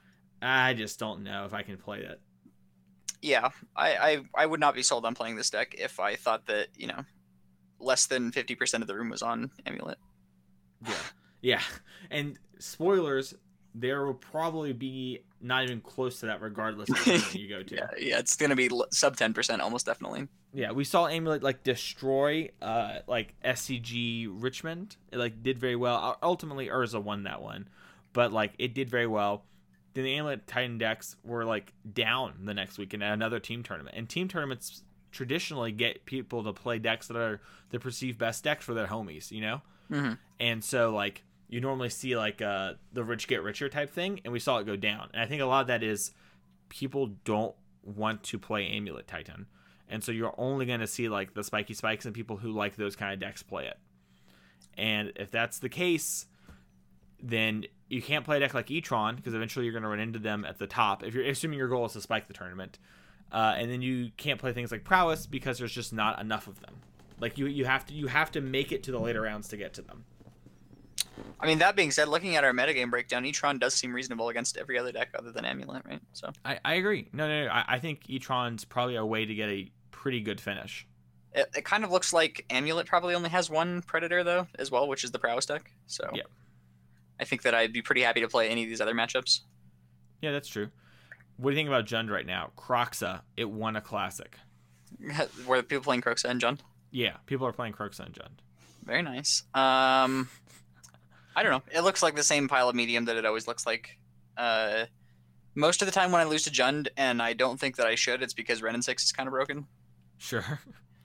[SPEAKER 2] I just don't know if I can play that.
[SPEAKER 3] Yeah, I, I, I would not be sold on playing this deck if I thought that, you know, less than fifty percent of the room was on Amulet.
[SPEAKER 2] Yeah, yeah. And spoilers, there will probably be not even close to that regardless of what you go to.
[SPEAKER 3] yeah, yeah, it's going to be sub ten percent almost definitely.
[SPEAKER 2] Yeah, we saw Amulet like destroy uh like S C G Richmond. It like did very well. Ultimately Urza won that one, but like it did very well. Then the Amulet Titan decks were like down the next week in another team tournament. And team tournaments traditionally get people to play decks that are the perceived best decks for their homies, you know?
[SPEAKER 3] Mm-hmm.
[SPEAKER 2] And so like you normally see like uh the rich get richer type thing, and we saw it go down. And I think a lot of that is people don't want to play Amulet Titan. And so you're only going to see like the spiky spikes and people who like those kind of decks play it. And if that's the case, then you can't play a deck like E-Tron because eventually you're going to run into them at the top. If you're assuming your goal is to spike the tournament, uh, and then you can't play things like Prowess because there's just not enough of them. Like you, you have to you have to make it to the later rounds to get to them.
[SPEAKER 3] I mean, that being said, looking at our metagame breakdown, E-Tron does seem reasonable against every other deck other than Amulet, right? So
[SPEAKER 2] I, I agree. No, no, no. I, I think E-Tron's probably a way to get a pretty good finish.
[SPEAKER 3] It, it kind of looks like Amulet probably only has one Predator, though, as well, which is the Prowess deck. So
[SPEAKER 2] yeah.
[SPEAKER 3] I think that I'd be pretty happy to play any of these other matchups.
[SPEAKER 2] Yeah, that's true. What do you think about Jund right now? Kroxa, it won a classic.
[SPEAKER 3] Were people playing Kroxa and Jund?
[SPEAKER 2] Yeah, people are playing Kroxa and Jund.
[SPEAKER 3] Very nice. Um, I don't know. It looks like the same pile of medium that it always looks like. Uh, most of the time when I lose to Jund, and I don't think that I should, it's because Ren and Six is kind of broken.
[SPEAKER 2] Sure.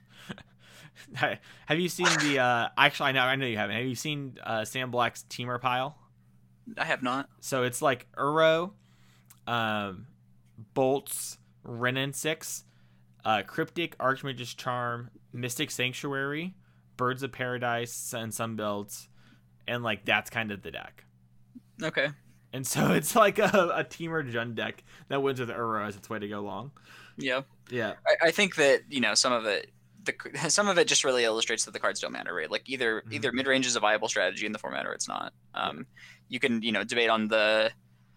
[SPEAKER 2] Have you seen the? Uh, actually, I know, I know you haven't. Have you seen uh, Sam Black's Teamer pile?
[SPEAKER 3] I have not.
[SPEAKER 2] So it's like Uro, um, Bolts, Renin Six, uh, Cryptic, Archmage's Charm, Mystic Sanctuary, Birds of Paradise, and some builds, and like that's kind of the deck.
[SPEAKER 3] Okay.
[SPEAKER 2] And so it's like a, a Teamer Jund deck that wins with Uro as its way to go long.
[SPEAKER 3] Yeah.
[SPEAKER 2] Yeah.
[SPEAKER 3] I, I think that, you know, some of it the some of it just really illustrates that the cards don't matter, right? Like either mm-hmm. either mid range is a viable strategy in the format or it's not. Um, yeah. You can you know debate on the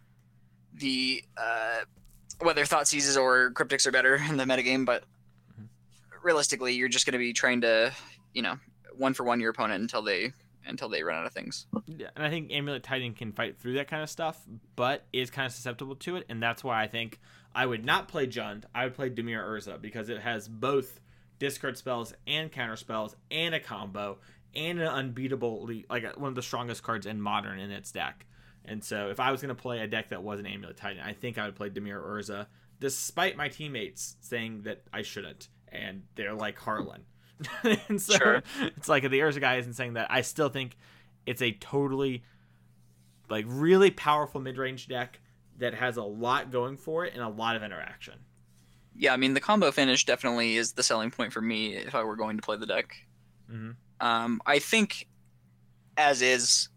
[SPEAKER 3] the uh, whether thought seizes or cryptics are better in the metagame, but mm-hmm. realistically, you're just going to be trying to you know one for one your opponent until they until they run out of things.
[SPEAKER 2] Yeah, and I think Amulet Titan can fight through that kind of stuff, but is kind of susceptible to it, and that's why I think I would not play Jund. I would play Dimir Urza because it has both discard spells and counter spells and a combo and an unbeatable, like one of the strongest cards in Modern in its deck. And so if I was going to play a deck that wasn't Amulet Titan, I think I would play Dimir Urza, despite my teammates saying that I shouldn't, and they're like Harlan. And so
[SPEAKER 3] sure.
[SPEAKER 2] It's like the Urza guy isn't saying that. I still think it's a totally like really powerful mid-range deck that has a lot going for it and a lot of interaction.
[SPEAKER 3] Yeah, I mean the combo finish definitely is the selling point for me if I were going to play the deck.
[SPEAKER 2] Mm-hmm.
[SPEAKER 3] Um, I think as is,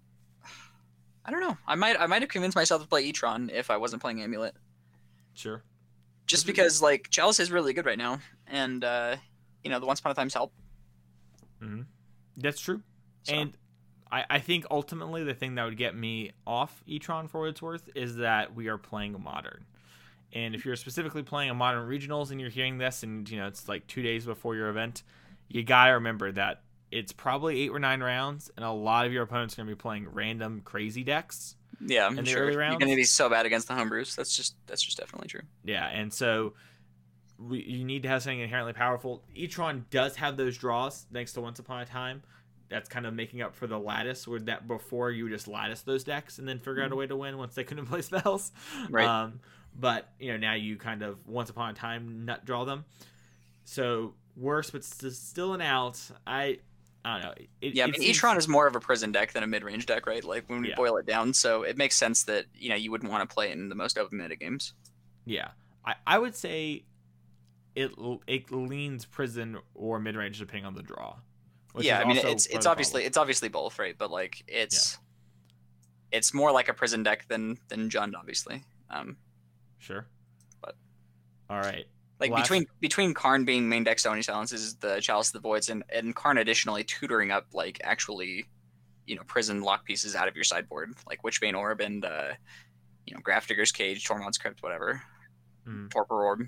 [SPEAKER 3] I don't know. I might I might have convinced myself to play E-Tron if I wasn't playing Amulet.
[SPEAKER 2] Sure.
[SPEAKER 3] Just because like Chalice is really good right now, and uh, you know the Once Upon a Times help.
[SPEAKER 2] Mm-hmm. That's true,
[SPEAKER 3] so.
[SPEAKER 2] and I, I think ultimately the thing that would get me off E-Tron for what it's worth is that we are playing a Modern. And if you're specifically playing a Modern Regionals and you're hearing this and you know it's like two days before your event, you gotta remember that it's probably eight or nine rounds, and a lot of your opponents are gonna be playing random crazy decks.
[SPEAKER 3] Yeah,
[SPEAKER 2] in the
[SPEAKER 3] sure.
[SPEAKER 2] early rounds.
[SPEAKER 3] You're gonna be so bad against the homebrews. That's just that's just definitely true.
[SPEAKER 2] Yeah, and so we, you need to have something inherently powerful. E-Tron does have those draws thanks to Once Upon a Time. That's kind of making up for the lattice, where that before you would just lattice those decks and then figure mm-hmm. out a way to win once they couldn't play spells.
[SPEAKER 3] Right.
[SPEAKER 2] Um, but you know now you kind of Once Upon a Time nut draw them. So worse, but still an out. I I don't know. It,
[SPEAKER 3] yeah, I
[SPEAKER 2] it
[SPEAKER 3] mean
[SPEAKER 2] seems...
[SPEAKER 3] E-Tron is more of a prison deck than a mid-range deck, right? Like when we
[SPEAKER 2] yeah.
[SPEAKER 3] boil it down, so it makes sense that you know you wouldn't want to play it in the most open meta games.
[SPEAKER 2] Yeah, I, I would say it it leans prison or mid-range depending on the draw.
[SPEAKER 3] Yeah, I mean it's it's obviously it's obviously both, right? But like it's yeah. it's more like a prison deck than than Jund, obviously. Um,
[SPEAKER 2] sure.
[SPEAKER 3] But
[SPEAKER 2] all right.
[SPEAKER 3] Like
[SPEAKER 2] Last...
[SPEAKER 3] between between Karn being main deck Stony Silences, the Chalice of the Voids, and, and Karn additionally tutoring up like actually, you know, prison lock pieces out of your sideboard, like Witchbane Orb and uh, you know, Grafdigger's Cage, Tormod's Crypt, whatever.
[SPEAKER 2] Mm.
[SPEAKER 3] Torpor Orb.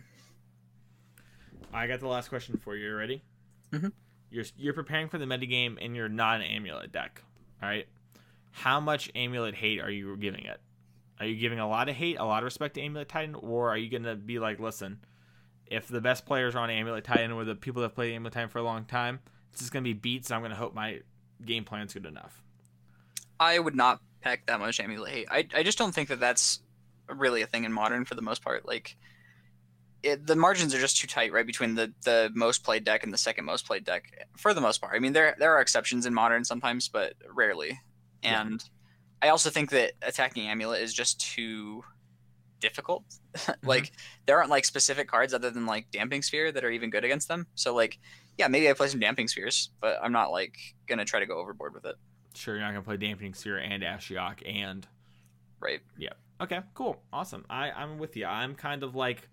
[SPEAKER 2] I got the last question for you. You ready?
[SPEAKER 3] Mm-hmm.
[SPEAKER 2] You're you're preparing for the metagame and you're not an Amulet deck. All right. How much Amulet hate are you giving it? Are you giving a lot of hate, a lot of respect to Amulet Titan, or are you gonna be like, listen, if the best players are on Amulet Titan or the people that have played Amulet Titan for a long time, it's just going to be beats, and I'm going to hope my game plan's good enough?
[SPEAKER 3] I would not pack that much Amulet hate. I, I just don't think that that's really a thing in Modern for the most part. Like, it, the margins are just too tight, right, between the, the most played deck and the second most played deck, for the most part. I mean, there there are exceptions in Modern sometimes, but rarely. And yeah. I also think that attacking Amulet is just too difficult. Like mm-hmm. there aren't like specific cards other than like Damping Sphere that are even good against them. So like yeah, maybe I play some Damping Spheres, but I'm not like gonna try to go overboard with it.
[SPEAKER 2] Sure, you're not gonna play Damping Sphere and Ashiok and
[SPEAKER 3] right.
[SPEAKER 2] Yeah. Okay, cool. Awesome. I, I'm with you. I'm kind of like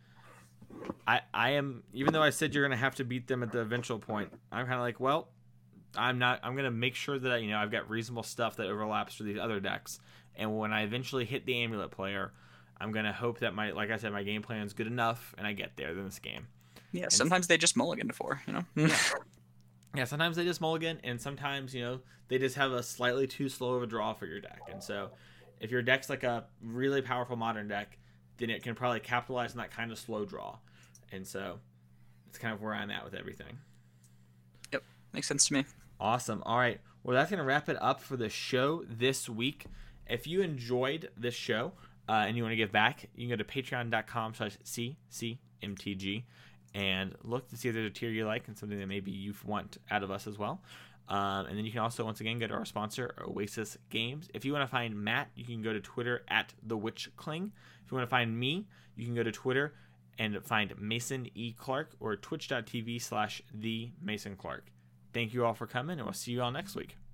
[SPEAKER 2] I I am even though I said you're gonna have to beat them at the eventual point, I'm kinda like, well, I'm not I'm gonna make sure that you know I've got reasonable stuff that overlaps for these other decks. And when I eventually hit the Amulet player, I'm going to hope that my, like I said, my game plan is good enough and I get there in this game.
[SPEAKER 3] Yeah, and sometimes they just mulligan to four, you know?
[SPEAKER 2] yeah. yeah, sometimes they just mulligan, and sometimes, you know, they just have a slightly too slow of a draw for your deck. And so if your deck's like a really powerful Modern deck, then it can probably capitalize on that kind of slow draw. And so it's kind of where I'm at with everything.
[SPEAKER 3] Yep, makes sense to me.
[SPEAKER 2] Awesome. All right. Well, that's going to wrap it up for the show this week. If you enjoyed this show, Uh, and you want to give back, you can go to patreon.com slash ccmtg and look to see if there's a tier you like and something that maybe you want out of us as well. Um, and then you can also, once again, go to our sponsor, Oasis Games. If you want to find Matt, you can go to Twitter at TheWitchKling. If you want to find me, you can go to Twitter and find Mason E. Clark or twitch.tv slash The Mason Clark. Thank you all for coming, and we'll see you all next week.